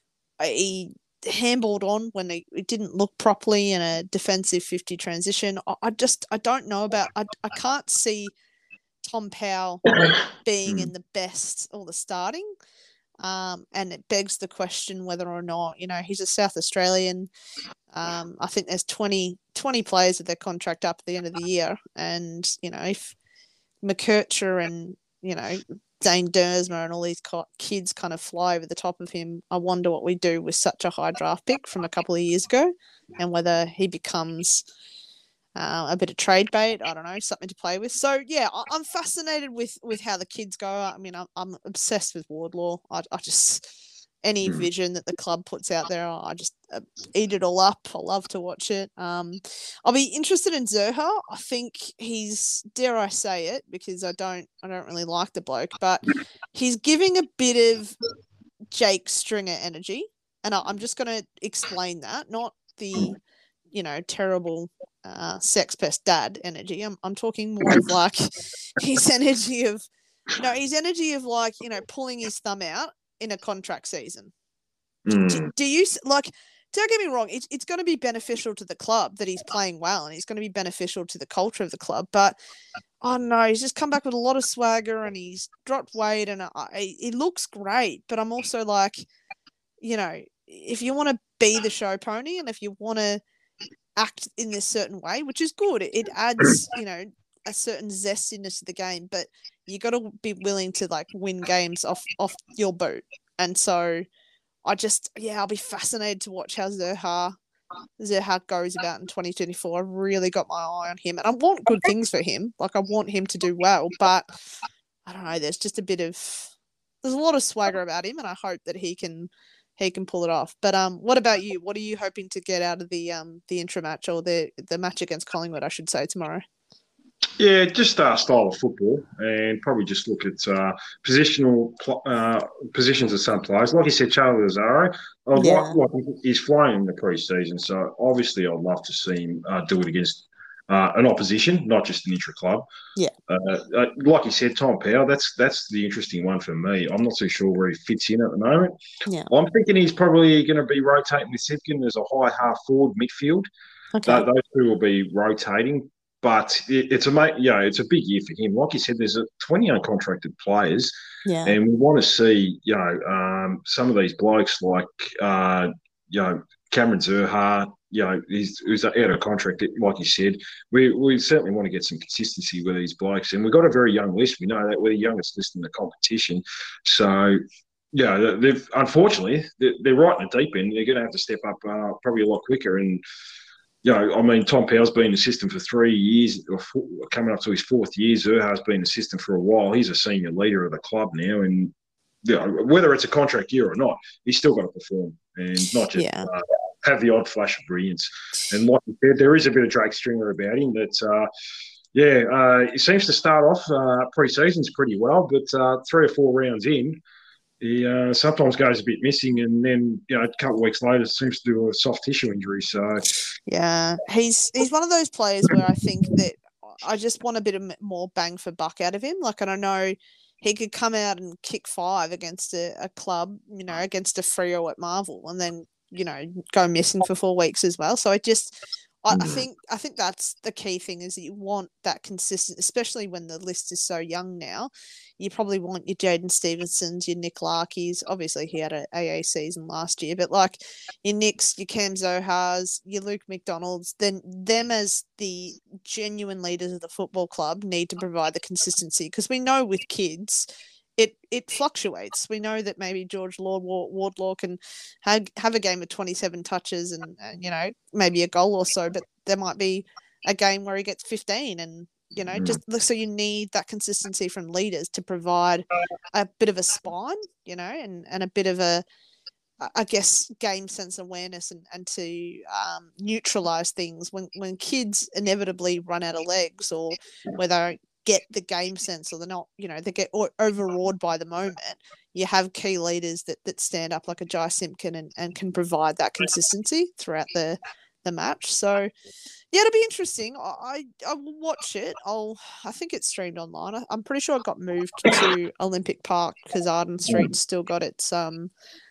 he handballed on when it didn't look properly in a defensive fifty transition. I, I just, I don't know about, I, I can't see Tom Powell being in the best or the starting. Um, and it begs the question whether or not, you know, he's a South Australian. Um, I think there's twenty, twenty players with their contract up at the end of the year. And, you know, if McKercher and, you know, Zane Dersma and all these kids kind of fly over the top of him, I wonder what we do with such a high draft pick from a couple of years ago and whether he becomes uh, a bit of trade bait, I don't know, something to play with. So, yeah, I- I'm fascinated with, with how the kids go. I mean, I'm, I'm obsessed with Wardlaw. I, I just, any vision that the club puts out there, I just uh, eat it all up. I love to watch it. Um, I'll be interested in Zerha. I think he's, dare I say it, because I don't, I don't really like the bloke, but he's giving a bit of Jake Stringer energy, and I, I'm just going to explain that, not the, you know, terrible uh, sex pest dad energy. I'm, I'm talking more of like his energy of, no, his energy of like, you know, pulling his thumb out in a contract season. Mm. Do, do you like, don't get me wrong, it's, it's going to be beneficial to the club that he's playing well and he's going to be beneficial to the culture of the club, but I don't know, he's just come back with a lot of swagger and he's dropped weight and I, it looks great, but I'm also like, you know, if you want to be the show pony and if you want to act in this certain way, which is good, it, it adds, you know, a certain zestiness to the game, but you got to be willing to like win games off off your boot. And so I just, yeah, I'll be fascinated to watch how Zerha, Zerha goes about in twenty twenty-four. I really got my eye on him, and I want good things for him. Like, I want him to do well, but I don't know. There's just a bit of, there's a lot of swagger about him, and I hope that he can, he can pull it off. But um, what about you? What are you hoping to get out of the um the intra match or the the match against Collingwood, I should say, tomorrow? Yeah, just uh, style of football, and probably just look at uh, positional uh, positions of some players. Like you said, Charlie Lazaro, I'd Yeah. like, like he's flying in the pre-season, so obviously I'd love to see him uh, do it against uh, an opposition, not just an intra club. Yeah. Uh, uh, like you said, Tom Powell, that's that's the interesting one for me. I'm not too sure where he fits in at the moment. Yeah. I'm thinking he's probably going to be rotating with Simpkin as a high half forward midfield. Okay. Th- those two will be rotating. But it, it's a you know, it's a big year for him. Like you said, there's a twenty uncontracted players, Yeah. and we want to see you know um, some of these blokes like uh, you know Cameron Zerha. You know, he's, he's out of contract. Like you said, we we certainly want to get some consistency with these blokes, and we've got a very young list. We know that we're the youngest list in the competition, so. Yeah, they've unfortunately they're, they're right in the deep end. They're going to have to step up uh, probably a lot quicker. And you know, I mean, Tom Powell's been assistant for three years, or four, coming up to his fourth year. Zerha's been assistant for a while. He's a senior leader of the club now, and you know, whether it's a contract year or not, he's still got to perform and not just Yeah. uh, have the odd flash of brilliance. And like you said, there is a bit of Drake Stringer about him that. Uh, yeah, uh, he seems to start off uh, pre-seasons pretty well, but uh, three or four rounds in, he uh, sometimes goes a bit missing, and then you know a couple of weeks later seems to do a soft tissue injury. So Yeah, he's he's one of those players where I think that I just want a bit of more bang for buck out of him. Like, and I know he could come out and kick five against a, a club, you know, against a Freo at Marvel, and then you know go missing for four weeks as well. So I just. I, I think I think that's the key thing is that you want that consistent, especially when the list is so young now. You probably want your Jaden Stevensons, your Nick Larkies. Obviously, he had an A A season last year, but like your Nicks, your Cam Zohars, your Luke McDonalds, then them as the genuine leaders of the football club need to provide the consistency because we know with kids. It it fluctuates. We know that maybe George Lord Wardlaw can have, have a game of twenty-seven touches and, and, you know, maybe a goal or so, but there might be a game where he gets fifteen and, you know, just so you need that consistency from leaders to provide a bit of a spine, you know, and, and a bit of a, I guess, game sense awareness and, and to um, neutralize things when, when kids inevitably run out of legs or where they get the game sense or they're not, you know, they get overawed by the moment. You have key leaders that that stand up like a Jai Simpkin and, and can provide that consistency throughout the the match. So yeah, it'll be interesting. I I, I will watch it. I'll I think it's streamed online. I, I'm pretty sure it got moved to Olympic Park because Arden Street's still got its um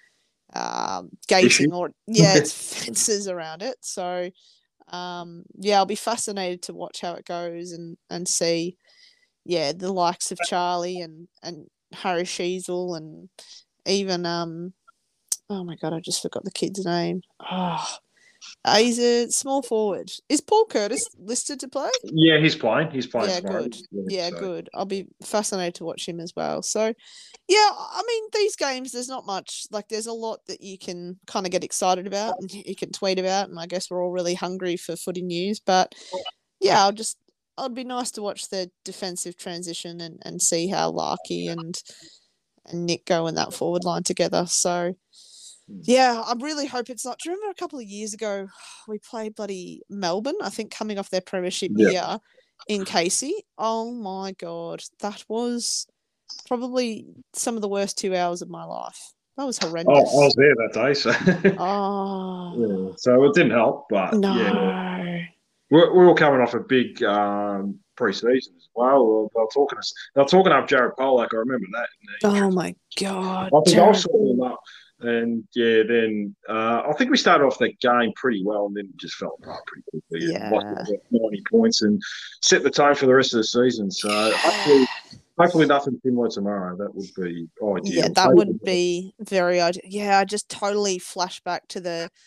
um gating or yeah, its fences around it. So um yeah, I'll be fascinated to watch how it goes and and see. Yeah, the likes of Charlie and, and Harry Sheasel and even um oh my god, I just forgot the kid's name. Oh, he's a small forward. Is Paul Curtis listed to play? yeah, he's playing. He's playing. Yeah, tomorrow. good. Yeah, so. good. I'll be fascinated to watch him as well. So, yeah, I mean, these games, there's not much. Like, there's a lot that you can kind of get excited about and you can tweet about. And I guess we're all really hungry for footy news. But, yeah, I'll just... It'd be nice to watch the defensive transition and, and see how Larky and and Nick go in that forward line together. So, yeah, I really hope it's not. Do you remember a couple of years ago we played bloody Melbourne, I think coming off their premiership Yeah. year in Casey? Oh, my God. That was probably some of the worst two hours of my life. That was horrendous. Oh, I was there that day, so oh. yeah. So it didn't help, but no. yeah. We're, we're all coming off a big um, pre-season as well. They were talking, they were talking up Jared Pollock. I remember that. Oh my God! I think Jared. I saw them up, and yeah, then uh, I think we started off that game pretty well, and then just fell apart pretty quickly. Yeah, lost ninety points and set the tone for the rest of the season. So hopefully, hopefully nothing similar tomorrow. That would be ideal. Yeah, that hopefully. would be very ideal. Yeah, I just totally flash back to the.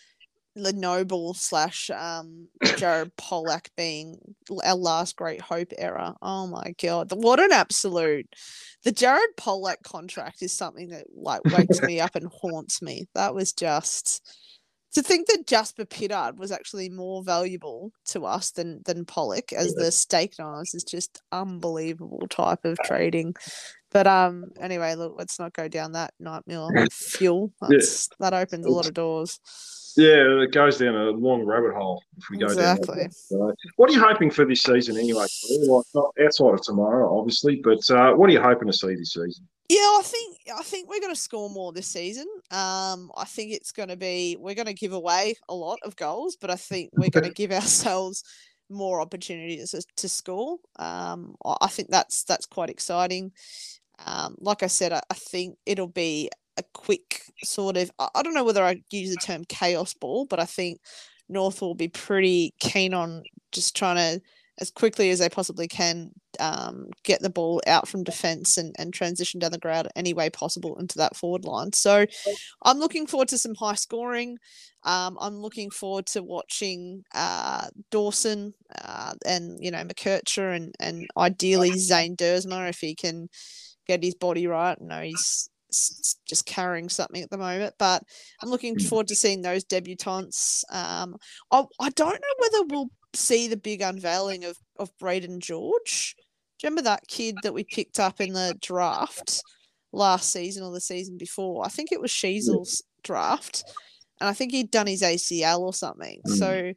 Lenoble slash um Jared Pollack being our last great hope era. Oh my god, what an absolute! The Jared Pollack contract is something that like wakes me up and haunts me. That was just to think that Jasper Pittard was actually more valuable to us than than Pollock as the steak knives is just unbelievable type of trading. But um, anyway, look, let's not go down that nightmare fuel. That's, yeah. That opens a lot of doors. Yeah, it goes down a long rabbit hole if we go exactly. down. Exactly. What are you hoping for this season anyway? Like, not outside of tomorrow, obviously, but uh, what are you hoping to see this season? Yeah, I think I think we're going to score more this season. Um, I think it's going to be we're going to give away a lot of goals, but I think we're going to give ourselves more opportunities to, to score. Um, I think that's that's quite exciting. Um, like I said, I, I think it'll be a quick sort of, I don't know whether I use the term chaos ball, but I think North will be pretty keen on just trying to, as quickly as they possibly can, um, get the ball out from defence and, and transition down the ground any way possible into that forward line. So I'm looking forward to some high scoring. Um, I'm looking forward to watching uh, Dawson uh, and, you know, McKercher and, and ideally Zane Dersma if he can get his body right. I know he's just carrying something at the moment, but I'm looking forward to seeing those debutants. Um, I, I don't know whether we'll see the big unveiling of, of Braden George. Do you remember that kid that we picked up in the draft last season or the season before? I think it was Sheasel's draft, and I think he'd done his A C L or something. Mm. So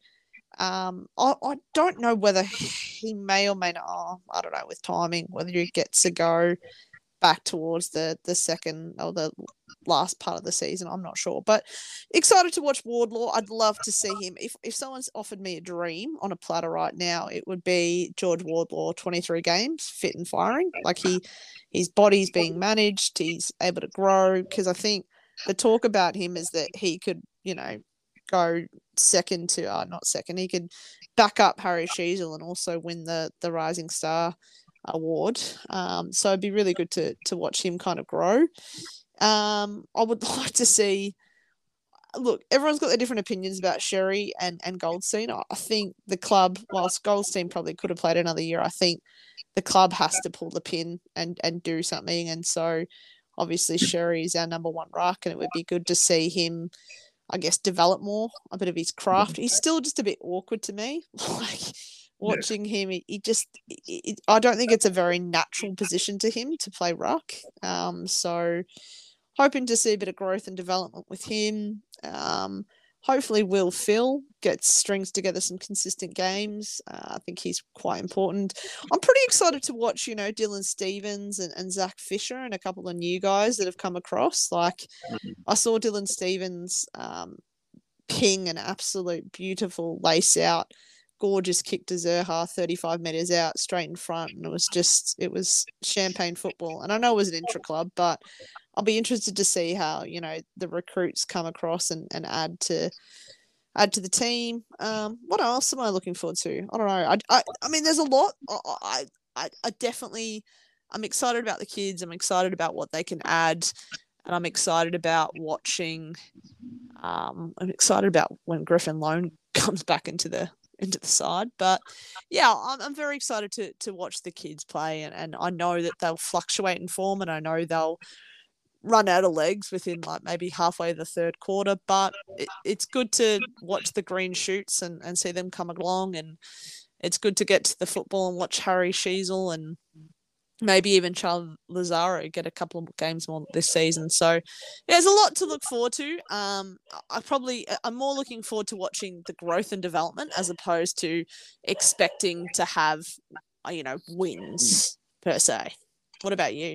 um, I, I don't know whether he may or may not, oh, I don't know with timing, whether he gets to go back towards the the second or the last part of the season. I'm not sure, but excited to watch Wardlaw. I'd love to see him. If if someone's offered me a dream on a platter right now, it would be George Wardlaw, twenty-three games, fit and firing. Like he, his body's being managed. He's able to grow, because I think the talk about him is that he could, you know, go second to, uh, not second, he could back up Harry Sheezel and also win the the Rising Star award. Um, so it'd be really good to to watch him kind of grow. Um, I would like to see, look, everyone's got their different opinions about Sherry and, and Goldstein. I think the club, whilst Goldstein probably could have played another year, I think the club has to pull the pin and, and do something. And so obviously Sherry is our number one ruck, and it would be good to see him, I guess, develop more, a bit of his craft. He's still just a bit awkward to me. Like, watching him, he, he just, he, I don't think it's a very natural position to him to play ruck. Um, so hoping to see a bit of growth and development with him. Um, hopefully Will Phil gets strings together some consistent games. Uh, I think he's quite important. I'm pretty excited to watch, you know, Dylan Stevens and, and Zach Fisher and a couple of new guys that have come across. Like I saw Dylan Stevens um, ping an absolute beautiful lace out gorgeous kick to Zerha, thirty-five metres out, straight in front. And it was just, it was champagne football. And I know it was an intra-club, but I'll be interested to see how, you know, the recruits come across and, and add to add to the team. Um, what else am I looking forward to? I don't know. I, I, I mean, there's a lot. I, I, I definitely, I'm excited about the kids. I'm excited about what they can add. And I'm excited about watching, um, I'm excited about when Griffin Loan comes back into the into the side. But yeah, I'm, I'm very excited to to watch the kids play, and, and I know that they'll fluctuate in form, and I know they'll run out of legs within like maybe halfway the third quarter, but it, it's good to watch the green shoots and, and see them come along, and it's good to get to the football and watch Harry Sheezel and maybe even Charles Lazaro get a couple of games more this season. So yeah, there's a lot to look forward to. Um, I probably, I'm more looking forward to watching the growth and development as opposed to expecting to have, you know, wins per se. What about you?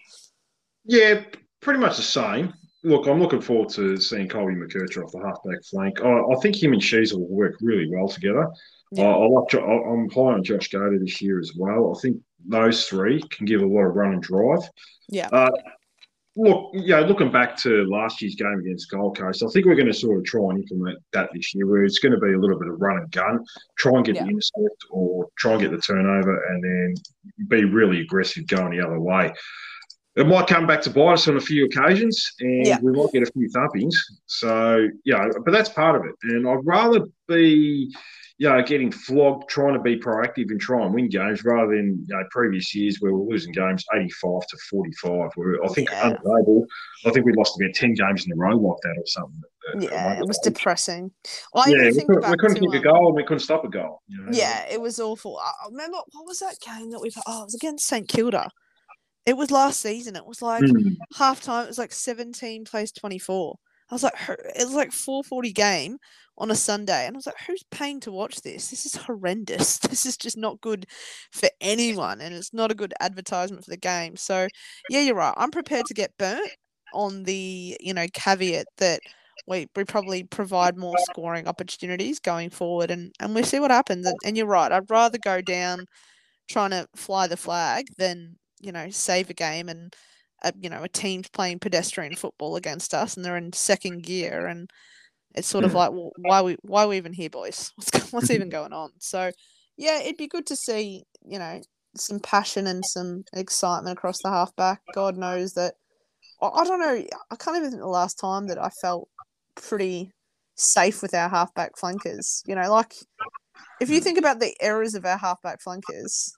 Yeah, pretty much the same. Look, I'm looking forward to seeing Colby McKercher off the halfback flank. I, I think him and Sheezel will work really well together. Yeah. I, I like, I'm high on Josh Gator this year as well. I think those three can give a lot of run and drive. Yeah. Uh, look, yeah, looking back to last year's game against Gold Coast, I think we're going to sort of try and implement that this year, where it's going to be a little bit of run and gun, try and get yeah. the intercept or try and get the turnover, and then be really aggressive going the other way. it might come back to bite us on a few occasions, and Yeah. we might get a few thumpings. So, yeah, but that's part of it. And I'd rather be, you know, getting flogged, trying to be proactive and try and win games rather than, you know, previous years where we're losing games eighty-five to forty-five. Where I think Yeah. unable, I think we lost about ten games in a row like that or something. Yeah, it was depressing. I Yeah, even we think couldn't, we back couldn't to kick a um, goal and we couldn't stop a goal. You know? yeah, it was awful. I I remember what was that game that we? Oh, it was against St Kilda. It was last season. It was like Mm. half time. It was like seventeen plays twenty-four. I was like, "Who-" it was like four forty game on a Sunday, and I was like, who's paying to watch this? This is horrendous. This is just not good for anyone, and it's not a good advertisement for the game. So, yeah, you're right. I'm prepared to get burnt on the you know caveat that we we probably provide more scoring opportunities going forward, and and we see what happens. And, and you're right. I'd rather go down trying to fly the flag than you know save a game and uh, you know a team's playing pedestrian football against us and they're in second gear and it's sort of Mm. like well, why we why are we even here, boys? What's what's even going on? So yeah, it'd be good to see you know some passion and some excitement across the halfback. God knows that I, I don't know. I can't even think the last time that I felt pretty safe with our halfback flankers. You know, like if you think about the errors of our halfback flankers,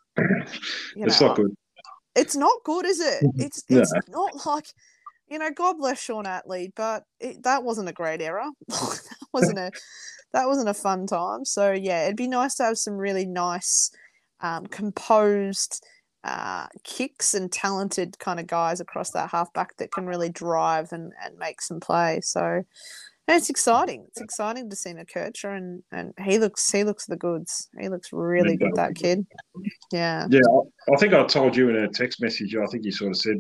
you It's know, not good. it's not good, is it? It's No. it's not like you know, God bless Sean Atley, but it, that wasn't a great era. that wasn't a that wasn't a fun time. So yeah, it'd be nice to have some really nice, um, composed uh, kicks and talented kind of guys across that halfback that can really drive and, and make some play. So and it's exciting. It's exciting to see McKercher and, and he looks he looks the goods. He looks really good, that kid. Yeah. Yeah, I, I think I told you in a text message. I think you sort of said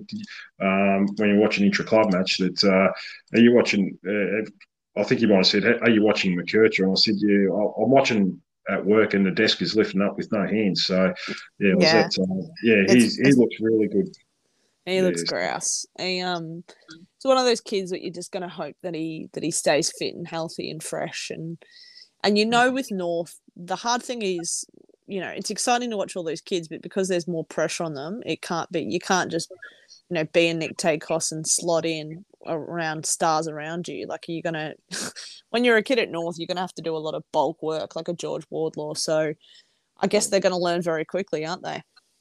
um, when you're watching intra club match that uh, are you watching? Uh, I think you might have said, "Are you watching McKercher?" And I said, "Yeah, I'm watching at work, and the desk is lifting up with no hands." So yeah, was Yeah. that? Uh, yeah, It's, he's he it's looks really good. he looks Yes. grouse. He um it's one of those kids that you're just gonna hope that he that he stays fit and healthy and fresh and and you know with North, the hard thing is, you know, it's exciting to watch all those kids, but because there's more pressure on them, it can't be you can't just, you know, be a Nick Tacos and slot in around stars around you. Like you're gonna when you're a kid at North, you're gonna have to do a lot of bulk work, like a George Wardlaw. So I guess they're gonna learn very quickly, aren't they?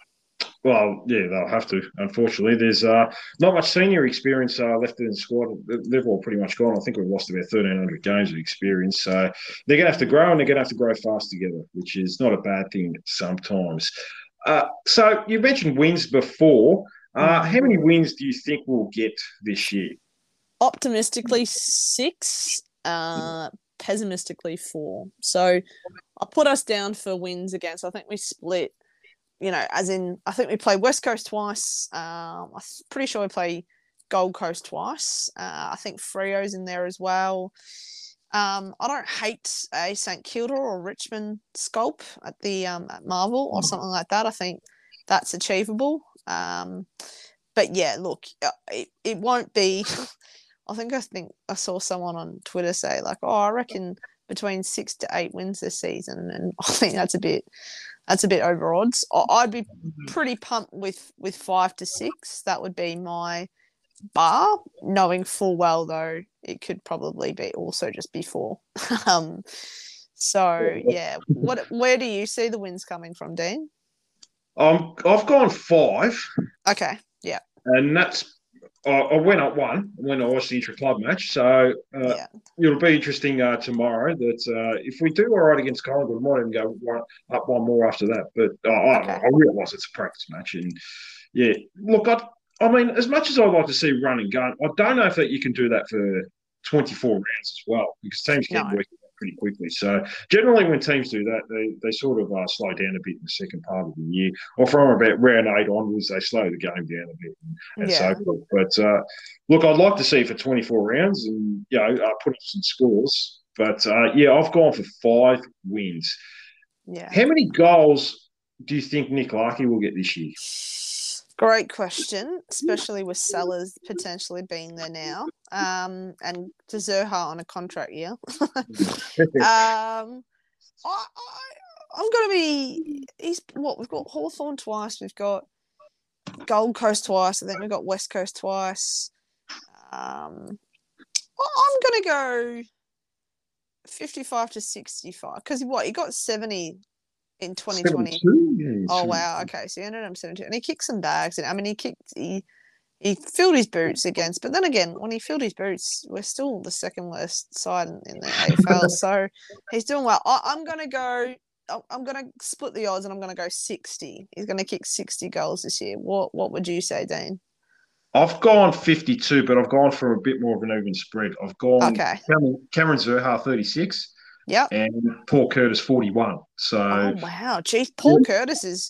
Well, yeah, they'll have to. Unfortunately, there's uh, not much senior experience uh, left in the squad. They've all pretty much gone. I think we've lost about thirteen hundred games of experience. So they're going to have to grow and they're going to have to grow fast together, which is not a bad thing sometimes. Uh, so you mentioned wins before. Uh, Mm. how many wins do you think we'll get this year? Optimistically six, uh, pessimistically four. So I put us down for wins against. I think we split. You know, as in, I think we played West Coast twice. Um, I'm pretty sure we play Gold Coast twice. Uh, I think Freo's in there as well. Um, I don't hate a St Kilda or Richmond sculpt at the um, at Marvel or something like that. I think that's achievable. Um, but yeah, look, it, it won't be. I think I think I saw someone on Twitter say like, "Oh, I reckon between six to eight wins this season," and I think that's a bit that's a bit over odds. I'd be pretty pumped with with five to six. That would be my bar, knowing full well though it could probably be also just be four. um, so yeah, what where do you see the wins coming from, Dean? Um, I've gone five, Okay, yeah, and that's I, I went up one when I watched the intra club match. So uh, yeah, it'll be interesting uh, tomorrow. That uh, if we do all right against Collingwood, we might even go one, up one more after that. But uh, I, okay, I realise it's a practice match, and yeah, look, I, I mean, as much as I'd like to see run and gun, I don't know if that you can do that for twenty-four rounds as well, because teams get no, working pretty quickly. So generally, when teams do that, they they sort of uh, slow down a bit in the second part of the year, or from about round eight onwards, they slow the game down a bit and, and yeah, so forth. But uh, look, I'd like to see for twenty-four rounds and you know uh, put up some scores. But uh, yeah, I've gone for five wins. yeah. How many goals do you think Nick Larkey will get this year? Great question, especially with Sellers potentially being there now, um, and to Zerha on a contract year. um, I, I, I'm gonna be. He's what we've got Hawthorn twice. We've got Gold Coast twice. I think we got West Coast twice. Um, I'm going to go fifty-five to sixty-five because what? He got seventy in twenty twenty. Yeah, oh, wow. Okay. So he ended up seventy-two. And he kicked some bags. I mean, he kicked, he, he filled his boots against, but then again, when he filled his boots, we're still the second worst side in, in the A F L. So he's doing well. I, I'm going to go. I'm going to split the odds and I'm going to go sixty. He's going to kick sixty goals this year. What What would you say, Dean? I've gone fifty-two, but I've gone for a bit more of an even spread. I've gone Okay. Cameron, Cameron Zurhaar thirty-six. Yep. And Paul Curtis forty-one. So. Oh wow, geez, Paul yeah. Curtis is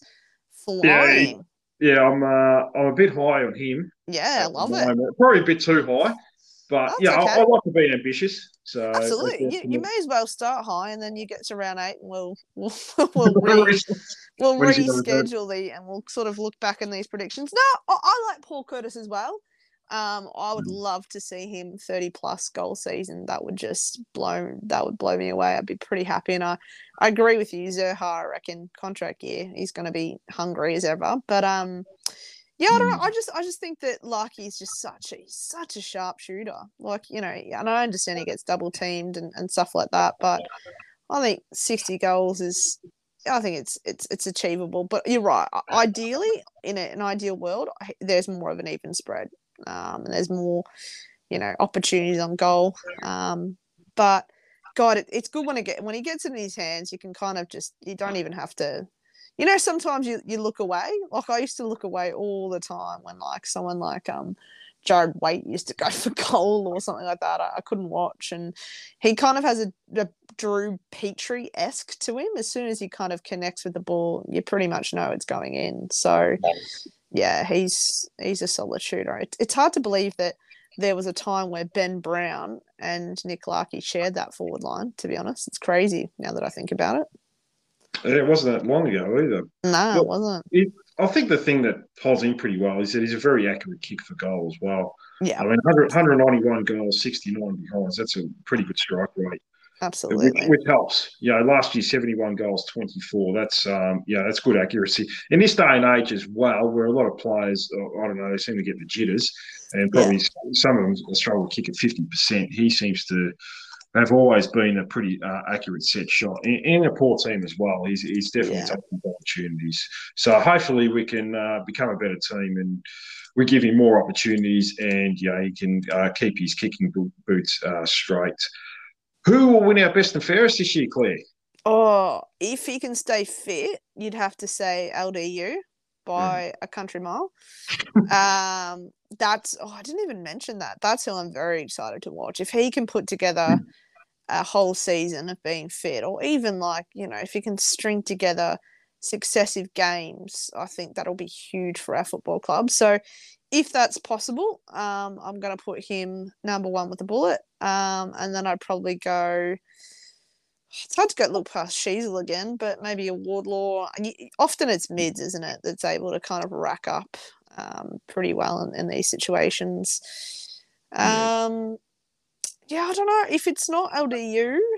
flying. Yeah, yeah I'm. Uh, I'm a bit high on him. Yeah, I love it. Probably a bit too high, but That's yeah, okay. I, I like to be ambitious. So absolutely, you, you may as well start high, and then you get to round eight, and we'll we'll we'll, re, we'll reschedule the, and we'll sort of look back in these predictions. No, I, I like Paul Curtis as well. Um, I would love to see him thirty plus goal season. That would just blow. That would blow me away. I'd be pretty happy. And I, I agree with you, Zurhaar. I reckon contract year he's going to be hungry as ever. But um, yeah, I don't know. I just, I just think that Larky is just such a, he's such a sharp shooter. Like you know, and I understand he gets double teamed and, and stuff like that. But I think sixty goals is. I think it's it's it's achievable. But you're right. Ideally, in a, an ideal world, there's more of an even spread. Um, and there's more, you know, opportunities on goal. Um, but God, it, it's good when it get when he gets it in his hands. You can kind of just you don't even have to, you know. Sometimes you, you look away. Like I used to look away all the time when like someone like um Jared Waite used to go for goal or something like that. I, I couldn't watch, and he kind of has a, a Drew Petrie-esque to him. As soon as he kind of connects with the ball, you pretty much know it's going in. So. Yeah, he's he's a solid shooter. It, it's hard to believe that there was a time where Ben Brown and Nick Larky shared that forward line, to be honest. It's crazy now that I think about it. Yeah, it wasn't that long ago either. No, well, it wasn't. It, I think the thing that pulls in pretty well is that he's a very accurate kick for goal as well. Yeah. I mean, one hundred ninety-one goals, sixty-nine behinds. That's a pretty good strike rate. Absolutely. Which, which helps. You know, last year, seventy-one goals, twenty-four. That's, um, yeah, that's good accuracy. In this day and age as well, where a lot of players, I don't know, they seem to get the jitters, and probably yeah. some of them struggle to kick at fifty percent. He seems to have always been a pretty uh, accurate set shot. In, in a poor team as well, he's, he's definitely yeah. taking opportunities. So hopefully we can uh, become a better team and we give him more opportunities and, yeah, he can uh, keep his kicking boots uh, straight. Who will win our best and fairest this year, Claire? Oh, if he can stay fit, you'd have to say L D U by mm. a country mile. um, that's oh, I didn't even mention that. That's who I'm very excited to watch. If he can put together a whole season of being fit, or even like you know, if he can string together successive games, I think that'll be huge for our football club. So. If that's possible, um, I'm going to put him number one with a bullet. Um, and then I'd probably go... It's hard to go look past Sheasel again, but maybe a Wardlaw. Often it's mids, isn't it, that's able to kind of rack up um, pretty well in, in these situations. Um, yeah. yeah, I don't know. If it's not L D U...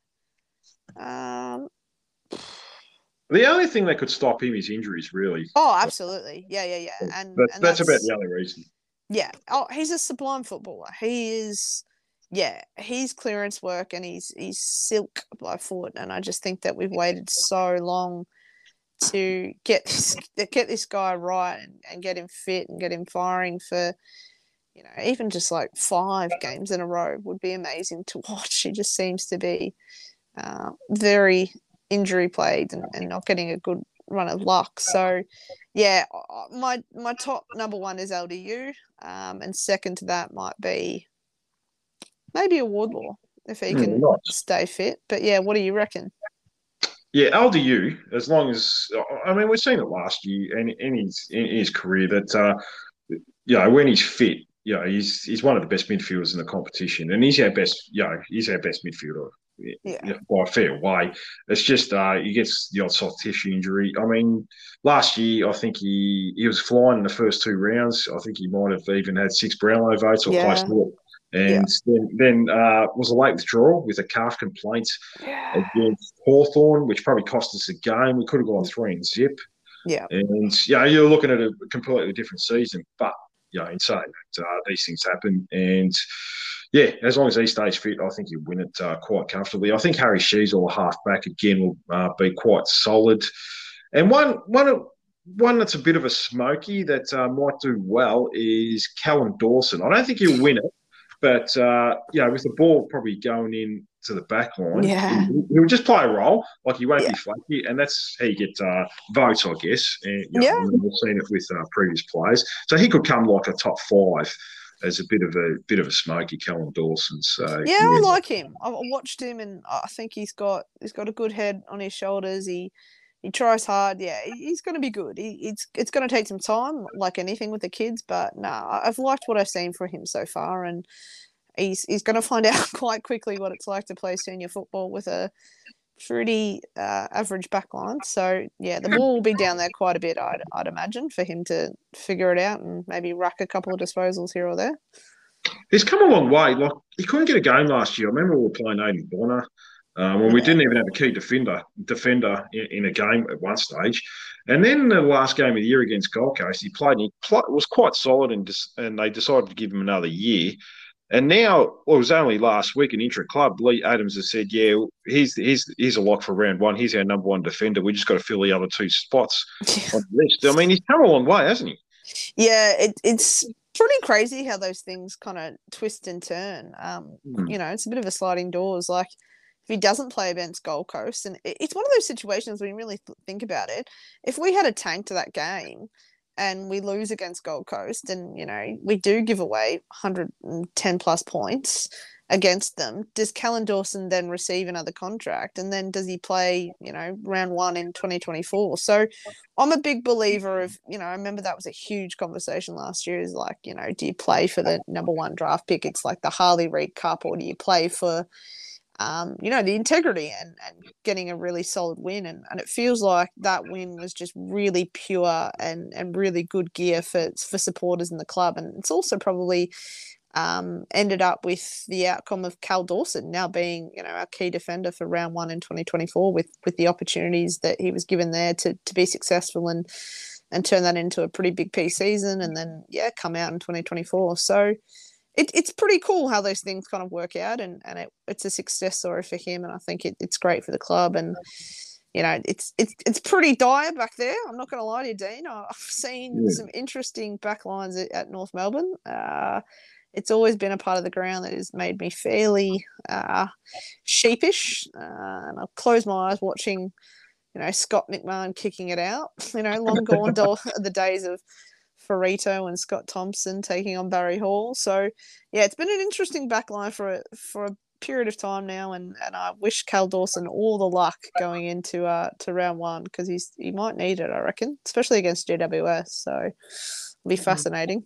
Um, The only thing that could stop him is injuries, really. Oh, absolutely. Yeah, yeah, yeah. And, but and that's, that's about the only reason. Yeah. Oh, he's a sublime footballer. He is, yeah, his clearance work and he's, he's silk by foot. And I just think that we've waited so long to get this, get this guy right and, and get him fit and get him firing for, you know, even just like five games in a row would be amazing to watch. He just seems to be uh, very... injury plagued and, and not getting a good run of luck. So, yeah, my my top number one is L D U, um, and second to that might be maybe a Wardlaw if he can mm, nice. stay fit. But yeah, what do you reckon? Yeah, L D U. As long as I mean, we've seen it last year and in his in his career that uh, you know when he's fit, you know he's he's one of the best midfielders in the competition, and he's our best. You know, he's our best midfielder. Yeah. Yeah, by a fair way. It's just uh, he gets the odd soft tissue injury. I mean, last year I think he he was flying in the first two rounds. I think he might have even had six Brownlow votes or yeah. close to it. And yeah. then, then uh, was a late withdrawal with a calf complaint yeah. against Hawthorn, which probably cost us a game. We could have gone three and zip. Yeah. And, you know, you're looking at a completely different season. But, you know, in saying that, uh, these things happen. And, yeah, as long as he stays fit, I think he'll win it uh, quite comfortably. I think Harry Sheezel, half back, again, will uh, be quite solid. And one, one, one that's a bit of a smoky that uh, might do well is Callum Dawson. I don't think he'll win it, but, uh, you know, with the ball probably going in to the back line, Yeah. he, he'll just play a role. Like, he won't Yeah. be flaky, and that's how you get uh, votes, I guess. And, you know, Yeah. I mean, we've seen it with uh, previous players. So he could come like a top five as a bit of a bit of a smoky, Callum Dawson. So Yeah, yeah. I like him. I watched him, and I think he's got he's got a good head on his shoulders. He he tries hard. Yeah, he's going to be good. He, it's it's going to take some time, like anything with the kids. But no, nah, I've liked what I've seen from him so far, and he's he's going to find out quite quickly what it's like to play senior football with a pretty uh, average backline. So yeah, the ball will be down there quite a bit, I'd I'd imagine, for him to figure it out and maybe rack a couple of disposals here or there. He's come a long way. Like, he couldn't get a game last year. I remember we were playing Aidan Bonner um, when we Yeah. didn't even have a key defender defender in, in a game at one stage. And then the last game of the year against Gold Coast, he played and he pl- was quite solid, and, dis- and they decided to give him another year. And now, well, it was only last week in intra-club, Lee Adams has said, yeah, he's, he's, he's a lock for round one. He's our number one defender. We just got to fill the other two spots on the list. I mean, he's come a long way, hasn't he? Yeah, it, it's pretty crazy how those things kind of twist and turn. Um, Hmm. You know, it's a bit of a sliding doors. Like, if he doesn't play against Gold Coast, and it, it's one of those situations when you really th- think about it, if we had a tank to that game and we lose against Gold Coast, and, you know, we do give away one hundred ten plus points against them, does Callan Dawson then receive another contract? And then does he play, you know, round one in twenty twenty-four? So I'm a big believer of, you know, I remember that was a huge conversation last year, is like, you know, do you play for the number one draft pick? It's like the Harley Reid Cup, or do you play for, um, you know, the integrity and, and getting a really solid win? And, and it feels like that win was just really pure and, and really good gear for, for supporters in the club. And it's also probably um, ended up with the outcome of Cal Dawson now being, you know, our key defender for round one in twenty twenty-four, with, with the opportunities that he was given there to, to be successful and, and turn that into a pretty big piece season, and then, yeah, come out in twenty twenty-four. So it, it's pretty cool how those things kind of work out, and, and it, it's a success story for him, and I think it, it's great for the club. And, you know, it's it's it's pretty dire back there. I'm not going to lie to you, Dean. I've seen Yeah. some interesting backlines at, at North Melbourne. Uh, it's always been a part of the ground that has made me fairly uh, sheepish, uh, and I've closed my eyes watching, you know, Scott McMahon kicking it out. You know, long gone do- the days of Farito and Scott Thompson taking on Barry Hall. So, yeah, it's been an interesting backline for a, for a period of time now, and, and I wish Cal Dawson all the luck going into uh to round one, because he's he might need it, I reckon, especially against G W S. So it'll be fascinating.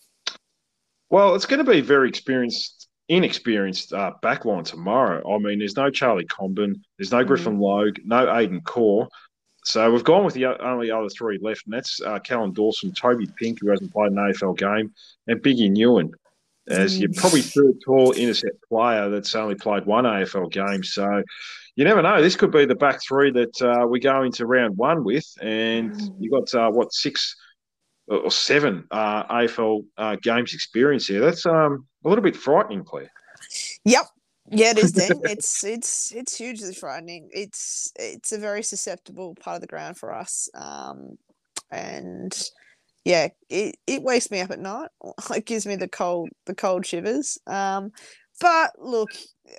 Well, it's going to be very experienced, inexperienced uh, backline tomorrow. I mean, there's no Charlie Comben, there's no Griffin Mm. Logue, no Aiden Core. So we've gone with the o- only other three left, and that's uh, Callan Dawson, Toby Pink, who hasn't played an A F L game, and Biggie Newen, as your Mm. probably third tall intercept player that's only played one A F L game. So you never know. This could be the back three that uh, we go into round one with, and Mm. you got uh, what six or seven uh, A F L uh, games experience here. That's um, a little bit frightening, Claire. Yep. Yeah, it is, Dean. It's it's it's hugely frightening. It's it's a very susceptible part of the ground for us. Um, and yeah, it, it wakes me up at night. It gives me the cold the cold shivers. Um, but look,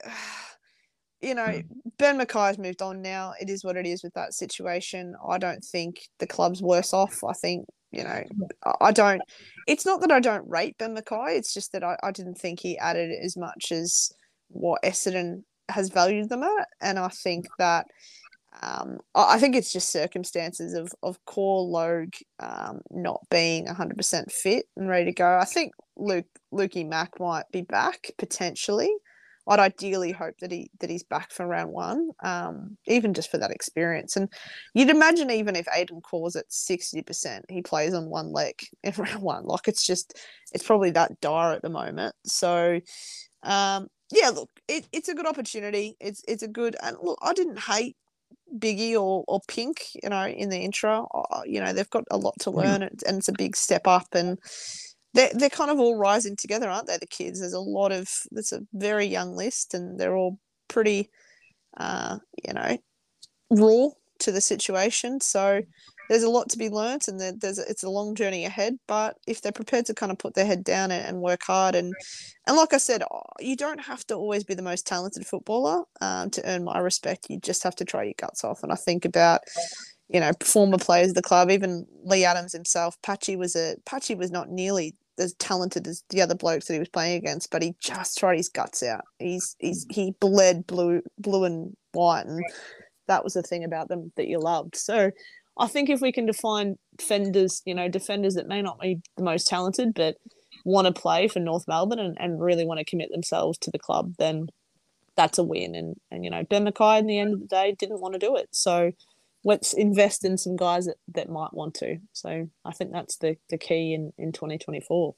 you know, Ben Mackay's moved on now. It is what it is with that situation. I don't think the club's worse off. I think, you know, I- I don't. It's not that I don't rate Ben Mackay. It's just that I, I didn't think he added as much as what Essendon has valued them at. And I think that um, I I think it's just circumstances of of core Logue um, not being one hundred percent fit and ready to go. I think Luke Lukey Mack might be back potentially. I'd ideally hope that he that he's back for round one, um, even just for that experience. And you'd imagine even if Aiden Core's at sixty percent, he plays on one leg in round one. Like, it's just, it's probably that dire at the moment. So, um, yeah, look, it, it's a good opportunity. It's it's a good, and look, I didn't hate Biggie or, or Pink, you know, in the intro. Uh, you know, they've got a lot to learn, and, and it's a big step up. And they're, they're kind of all rising together, aren't they, the kids? There's a lot of, there's a very young list, and they're all pretty, uh, you know, raw to the situation. So there's a lot to be learnt, and there's a, it's a long journey ahead. But if they're prepared to kind of put their head down and, and work hard, and and like I said, you don't have to always be the most talented footballer um, to earn my respect. You just have to try your guts off. And I think about, you know, former players of the club, even Lee Adams himself. Patchy was a Patchy was not nearly as talented as the other blokes that he was playing against, but he just tried his guts out. He's he's he bled blue blue and white, and that was the thing about them that you loved. So I think if we can define defenders, you know, defenders that may not be the most talented, but want to play for North Melbourne and, and really want to commit themselves to the club, then that's a win. And, and you know, Ben Mackay, in the end of the day, didn't want to do it. So let's invest in some guys that, that might want to. So I think that's the, the key in, in twenty twenty-four.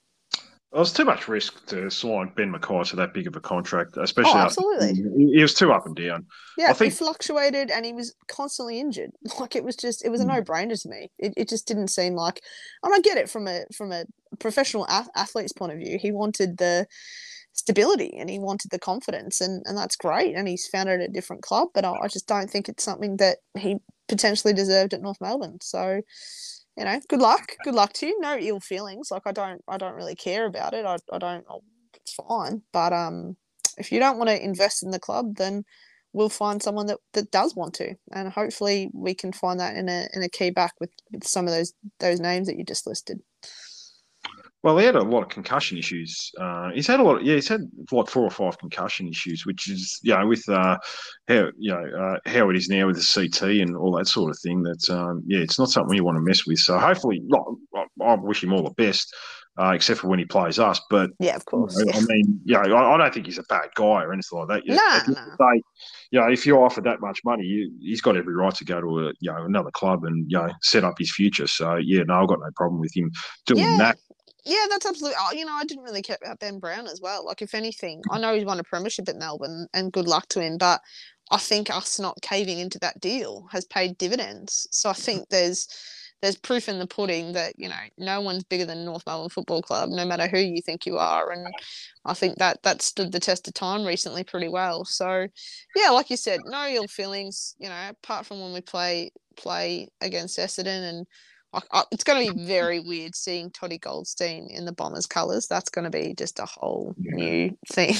It was too much risk to sign Ben Mackay to that big of a contract, especially Oh, after absolutely. he, he was too up and down. Yeah, I think he fluctuated and he was constantly injured. Like, it was just, it was a no-brainer to me. It, it just didn't seem like, and I get it from a from a professional ath- athlete's point of view. He wanted the stability and he wanted the confidence, and, and that's great. And he's found it at a different club, but I, I just don't think it's something that he potentially deserved at North Melbourne. So, you know, good luck. Good luck to you. No ill feelings. Like, I don't, I don't really care about it. I, I don't, oh, it's fine. But um, if you don't want to invest in the club, then we'll find someone that, that does want to. And hopefully we can find that in a, in a key back with, with some of those, those names that you just listed. Well, he had a lot of concussion issues. Uh, he's had a lot. Of, yeah, he's had like four or five concussion issues, which is, you know, with uh, how you know uh, how it is now with the C T and all that sort of thing. That um, yeah, it's not something you want to mess with. So hopefully, not, I wish him all the best, uh, except for when he plays us. But yeah, of course. You know, Yeah. I mean, you know, I, I don't think he's a bad guy or anything like that. You, Nah, at the end nah. of the day, you know, if you're offered that much money, you, he's got every right to go to a you know another club and you know set up his future. So yeah, no, I've got no problem with him doing Yeah. that. Yeah, that's absolutely. Oh, you know, I didn't really care about Ben Brown as well. Like, if anything, I know he's won a premiership at Melbourne, and good luck to him. But I think us not caving into that deal has paid dividends. So I think there's there's proof in the pudding that, you know, no one's bigger than North Melbourne Football Club, no matter who you think you are. And I think that that stood the test of time recently pretty well. So yeah, like you said, no ill feelings. You know, apart from when we play play against Essendon and. It's going to be very weird seeing Toddy Goldstein in the Bombers colours. That's going to be just a whole yeah. new thing.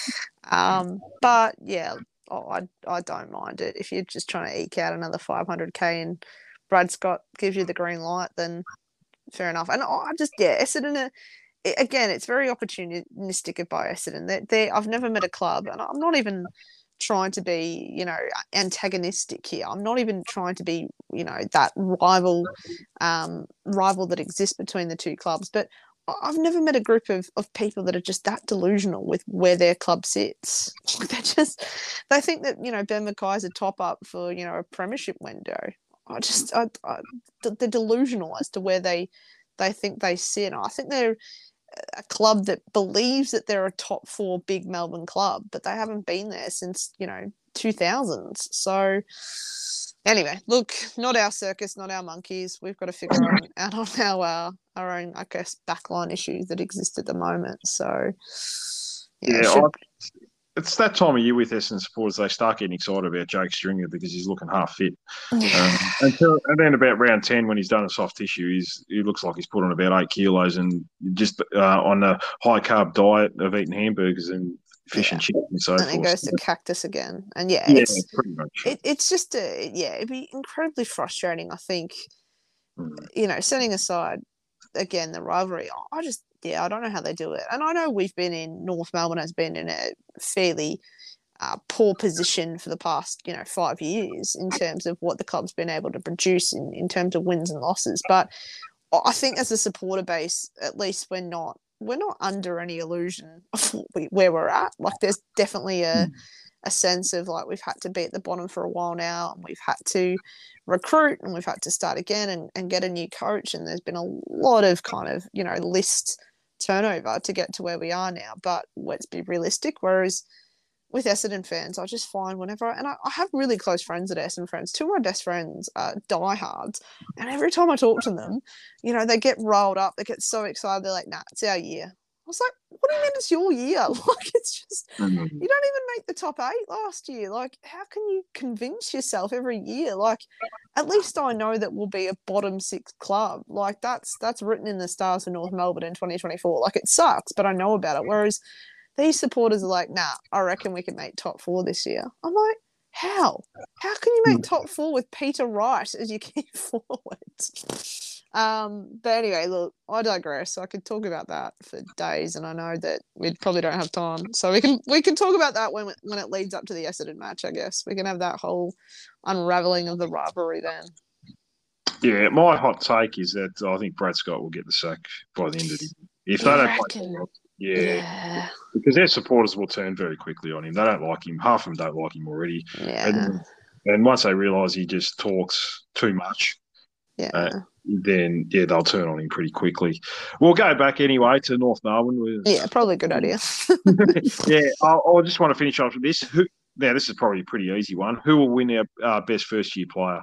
um, but yeah, oh, I I don't mind it. If you're just trying to eke out another five hundred K and Brad Scott gives you the green light, then fair enough. And oh, I just, yeah, Essendon, it, again, it's very opportunistic by Essendon. They're, they're, I've never met a club, and I'm not even trying to be, you know, antagonistic here. I'm not even trying to be, you know, that rival um, rival that exists between the two clubs. But I've never met a group of, of people that are just that delusional with where their club sits. They're just, they think that, you know, Ben Mackay's a top up for, you know, a premiership window. I just, I, I, they're delusional as to where they, they think they sit. I think they're a club that believes that they're a top four big Melbourne club, but they haven't been there since, you know, two thousands. So anyway, look, not our circus, not our monkeys. We've got to figure on, out on our, uh, our own, I guess, backline issues that exist at the moment. So yeah, yeah, should... I, it's that time of year with Essendon supporters. They start getting excited about Jake Stringer because he's looking half fit. Yeah. Um, until, and then about round ten, when he's done a soft tissue, he's he looks like he's put on about eight kilos and just uh, on a high carb diet of eating hamburgers and fish yeah. and chicken and so and forth. And it goes to cactus again. And yeah, yeah it's pretty much. It, it's just a yeah, it'd be incredibly frustrating. I think, mm. you know, setting aside again the rivalry, I just yeah, I don't know how they do it. And I know we've been in North Melbourne has been in a fairly uh, poor position for the past, you know, five years in terms of what the club's been able to produce in, in terms of wins and losses. But I think as a supporter base, at least we're not we're not under any illusion of where we're at. Like, there's definitely a a sense of like we've had to be at the bottom for a while now, and we've had to recruit, and we've had to start again and, and get a new coach, and there's been a lot of kind of, you know, list turnover to get to where we are now. But let's be realistic. Whereas with Essendon fans, I just find whenever, and I, I have really close friends at Essendon friends. Two of my best friends are diehards, and every time I talk to them, you know, they get rolled up, they get so excited, they're like, "Nah, it's our year." I was like, "What do you mean it's your year? Like, it's just you don't even make the top eight last year. Like, how can you convince yourself every year? Like, at least I know that we'll be a bottom six club. Like, that's that's written in the stars for North Melbourne in twenty twenty-four. Like, it sucks, but I know about it. Whereas these supporters are like, nah, I reckon we can make top four this year. I'm like, how? How can you make top four with Peter Wright as your key forwards? Um, but anyway, look, I digress. I could talk about that for days, and I know that we probably don't have time. So we can we can talk about that when when it leads up to the Essendon match, I guess. We can have that whole unraveling of the rivalry then. Yeah, my hot take is that I think Brad Scott will get the sack by the end of the year. If they don't play well, yeah, yeah, because their supporters will turn very quickly on him. They don't like him. Half of them don't like him already. Yeah. And, and once they realise he just talks too much, yeah, uh, then yeah, they'll turn on him pretty quickly. We'll go back anyway to North Melbourne. With, yeah, probably a good idea. yeah, I, I just want to finish off with this. Who, now, this is probably a pretty easy one. Who will win our uh, best first year player?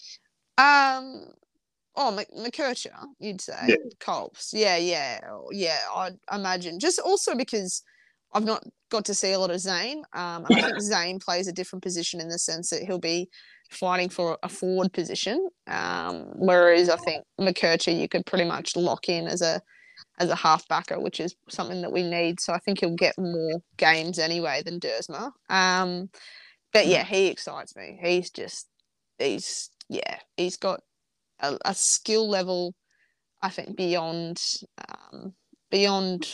Um. Oh, McKercher, you'd say. Yeah. Colps. Yeah, yeah, yeah, I'd imagine. Just also because I've not got to see a lot of Zane. Um, and I think Zane plays a different position in the sense that he'll be fighting for a forward position. Um, whereas I think McKercher, you could pretty much lock in as a as a half-backer, which is something that we need. So I think he'll get more games anyway than Dersma. Um, but yeah, he excites me. He's just, he's, yeah, he's got A, a skill level, I think, beyond um, beyond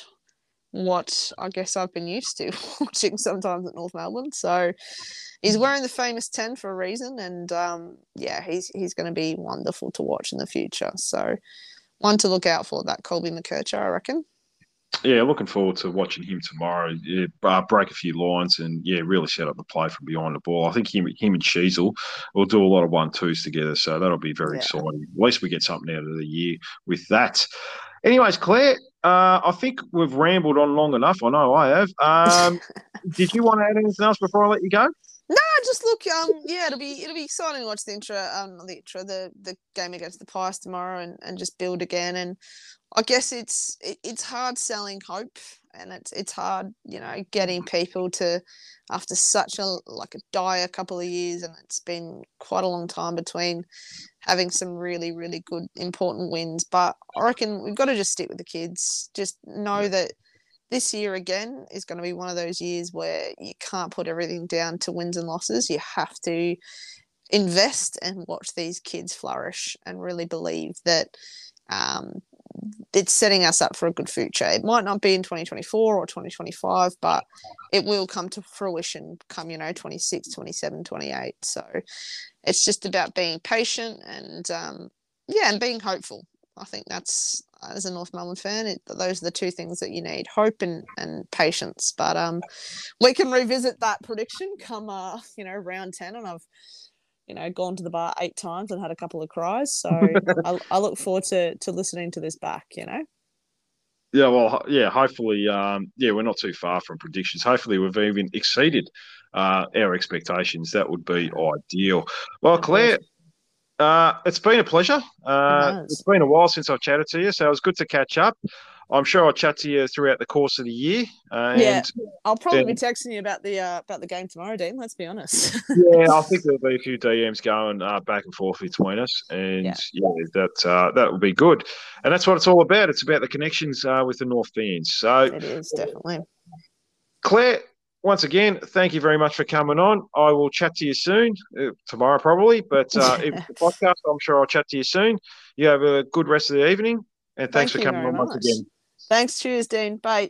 what I guess I've been used to watching sometimes at North Melbourne. So he's wearing the famous ten for a reason, and um, yeah, he's he's going to be wonderful to watch in the future. So one to look out for, that Colby McKercher, I reckon. Yeah, looking forward to watching him tomorrow. Yeah, uh, break a few lines and yeah, really set up the play from behind the ball. I think him, him and Sheasel will do a lot of one twos together, so that'll be very yeah. exciting. At least we get something out of the year with that. Anyways, Claire, uh, I think we've rambled on long enough. I know I have. Um, did you want to add anything else before I let you go? No, just look. Um, yeah, it'll be it'll be exciting to watch the intro, um, the intro, the the game against the Pies tomorrow, and, and just build again. And I guess it's it, it's hard selling hope, and it's it's hard, you know, getting people to, after such a like a dire couple of years, and it's been quite a long time between having some really really good important wins. But I reckon we've got to just stick with the kids. Just know that this year again is going to be one of those years where you can't put everything down to wins and losses. You have to invest and watch these kids flourish and really believe that um, it's setting us up for a good future. It might not be in twenty twenty-four or twenty twenty-five, but it will come to fruition come, you know, twenty-six, twenty-seven, twenty-eight. So it's just about being patient and, um, yeah, and being hopeful. I think that's, as a North Melbourne fan, it, those are the two things that you need, hope and, and patience. But um, we can revisit that prediction come, uh, you know, round ten. And I've, you know, gone to the bar eight times and had a couple of cries. So I, I look forward to, to listening to this back, you know. Yeah, well, yeah, hopefully, um, yeah, we're not too far from predictions. Hopefully we've even exceeded uh, our expectations. That would be ideal. Well, Claire, Uh, it's been a pleasure. Uh, it it's been a while since I've chatted to you, so it was good to catch up. I'm sure I'll chat to you throughout the course of the year. Uh, yeah, and, I'll probably and, be texting you about the uh, about the game tomorrow, Dean. Let's be honest. yeah, I think there'll be a few D Ms going uh, back and forth between us, and yeah, yeah that uh, that will be good. And that's what it's all about. It's about the connections uh, with the North fans. So it is definitely. Claire, once again, thank you very much for coming on. I will chat to you soon, uh, tomorrow probably, but uh, if the podcast, I'm sure I'll chat to you soon. You have a good rest of the evening, and thanks thank for coming on much. once again. Thanks. Cheers, Dean. Bye.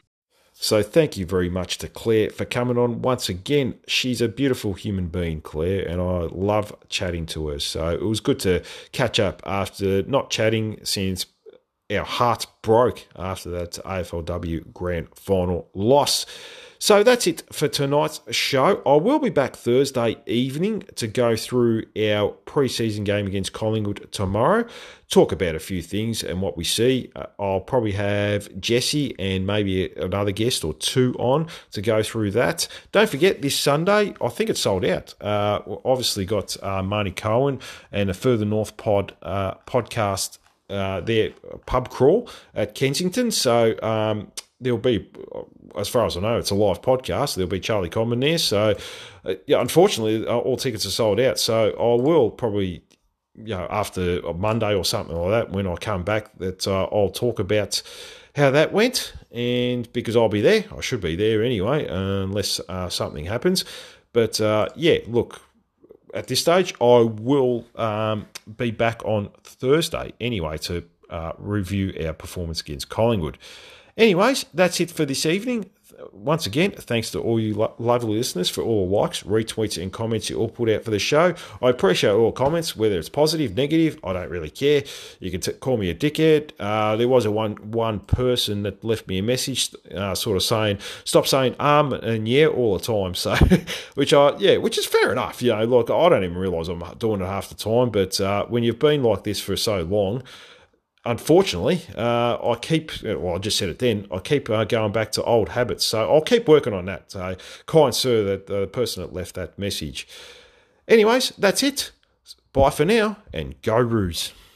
So thank you very much to Claire for coming on once again. She's a beautiful human being, Claire, and I love chatting to her. So it was good to catch up after not chatting since our hearts broke after that A F L W Grand Final loss. So that's it for tonight's show. I will be back Thursday evening to go through our pre-season game against Collingwood tomorrow, talk about a few things and what we see. Uh, I'll probably have Jesse and maybe another guest or two on to go through that. Don't forget, this Sunday, I think it's sold out. Uh, we've obviously got uh, Marnie Cohen and a Further North pod uh, podcast, uh, their pub crawl at Kensington. So um, there'll be, as far as I know, it's a live podcast. There'll be Charlie Comben there. So, uh, yeah, unfortunately, all tickets are sold out. So I will probably, you know, after Monday or something like that, when I come back, that uh, I'll talk about how that went. And because I'll be there, I should be there anyway, unless uh, something happens. But uh, yeah, look, at this stage, I will um, be back on Thursday anyway to uh, review our performance against Collingwood. Anyways, that's it for this evening. Once again, thanks to all you lo- lovely listeners for all the likes, retweets and comments you all put out for the show. I appreciate all comments, whether it's positive, negative, I don't really care. You can t- call me a dickhead. Uh, there was a one one person that left me a message uh, sort of saying, stop saying um and yeah all the time. So, which I, yeah, which is fair enough. You know, look, I don't even realise I'm doing it half the time, but uh, when you've been like this for so long, unfortunately, uh, I keep, well, I just said it then, I keep uh, going back to old habits. So I'll keep working on that. So, kind sir, that the person that left that message. Anyways, that's it. Bye for now, and go Roos.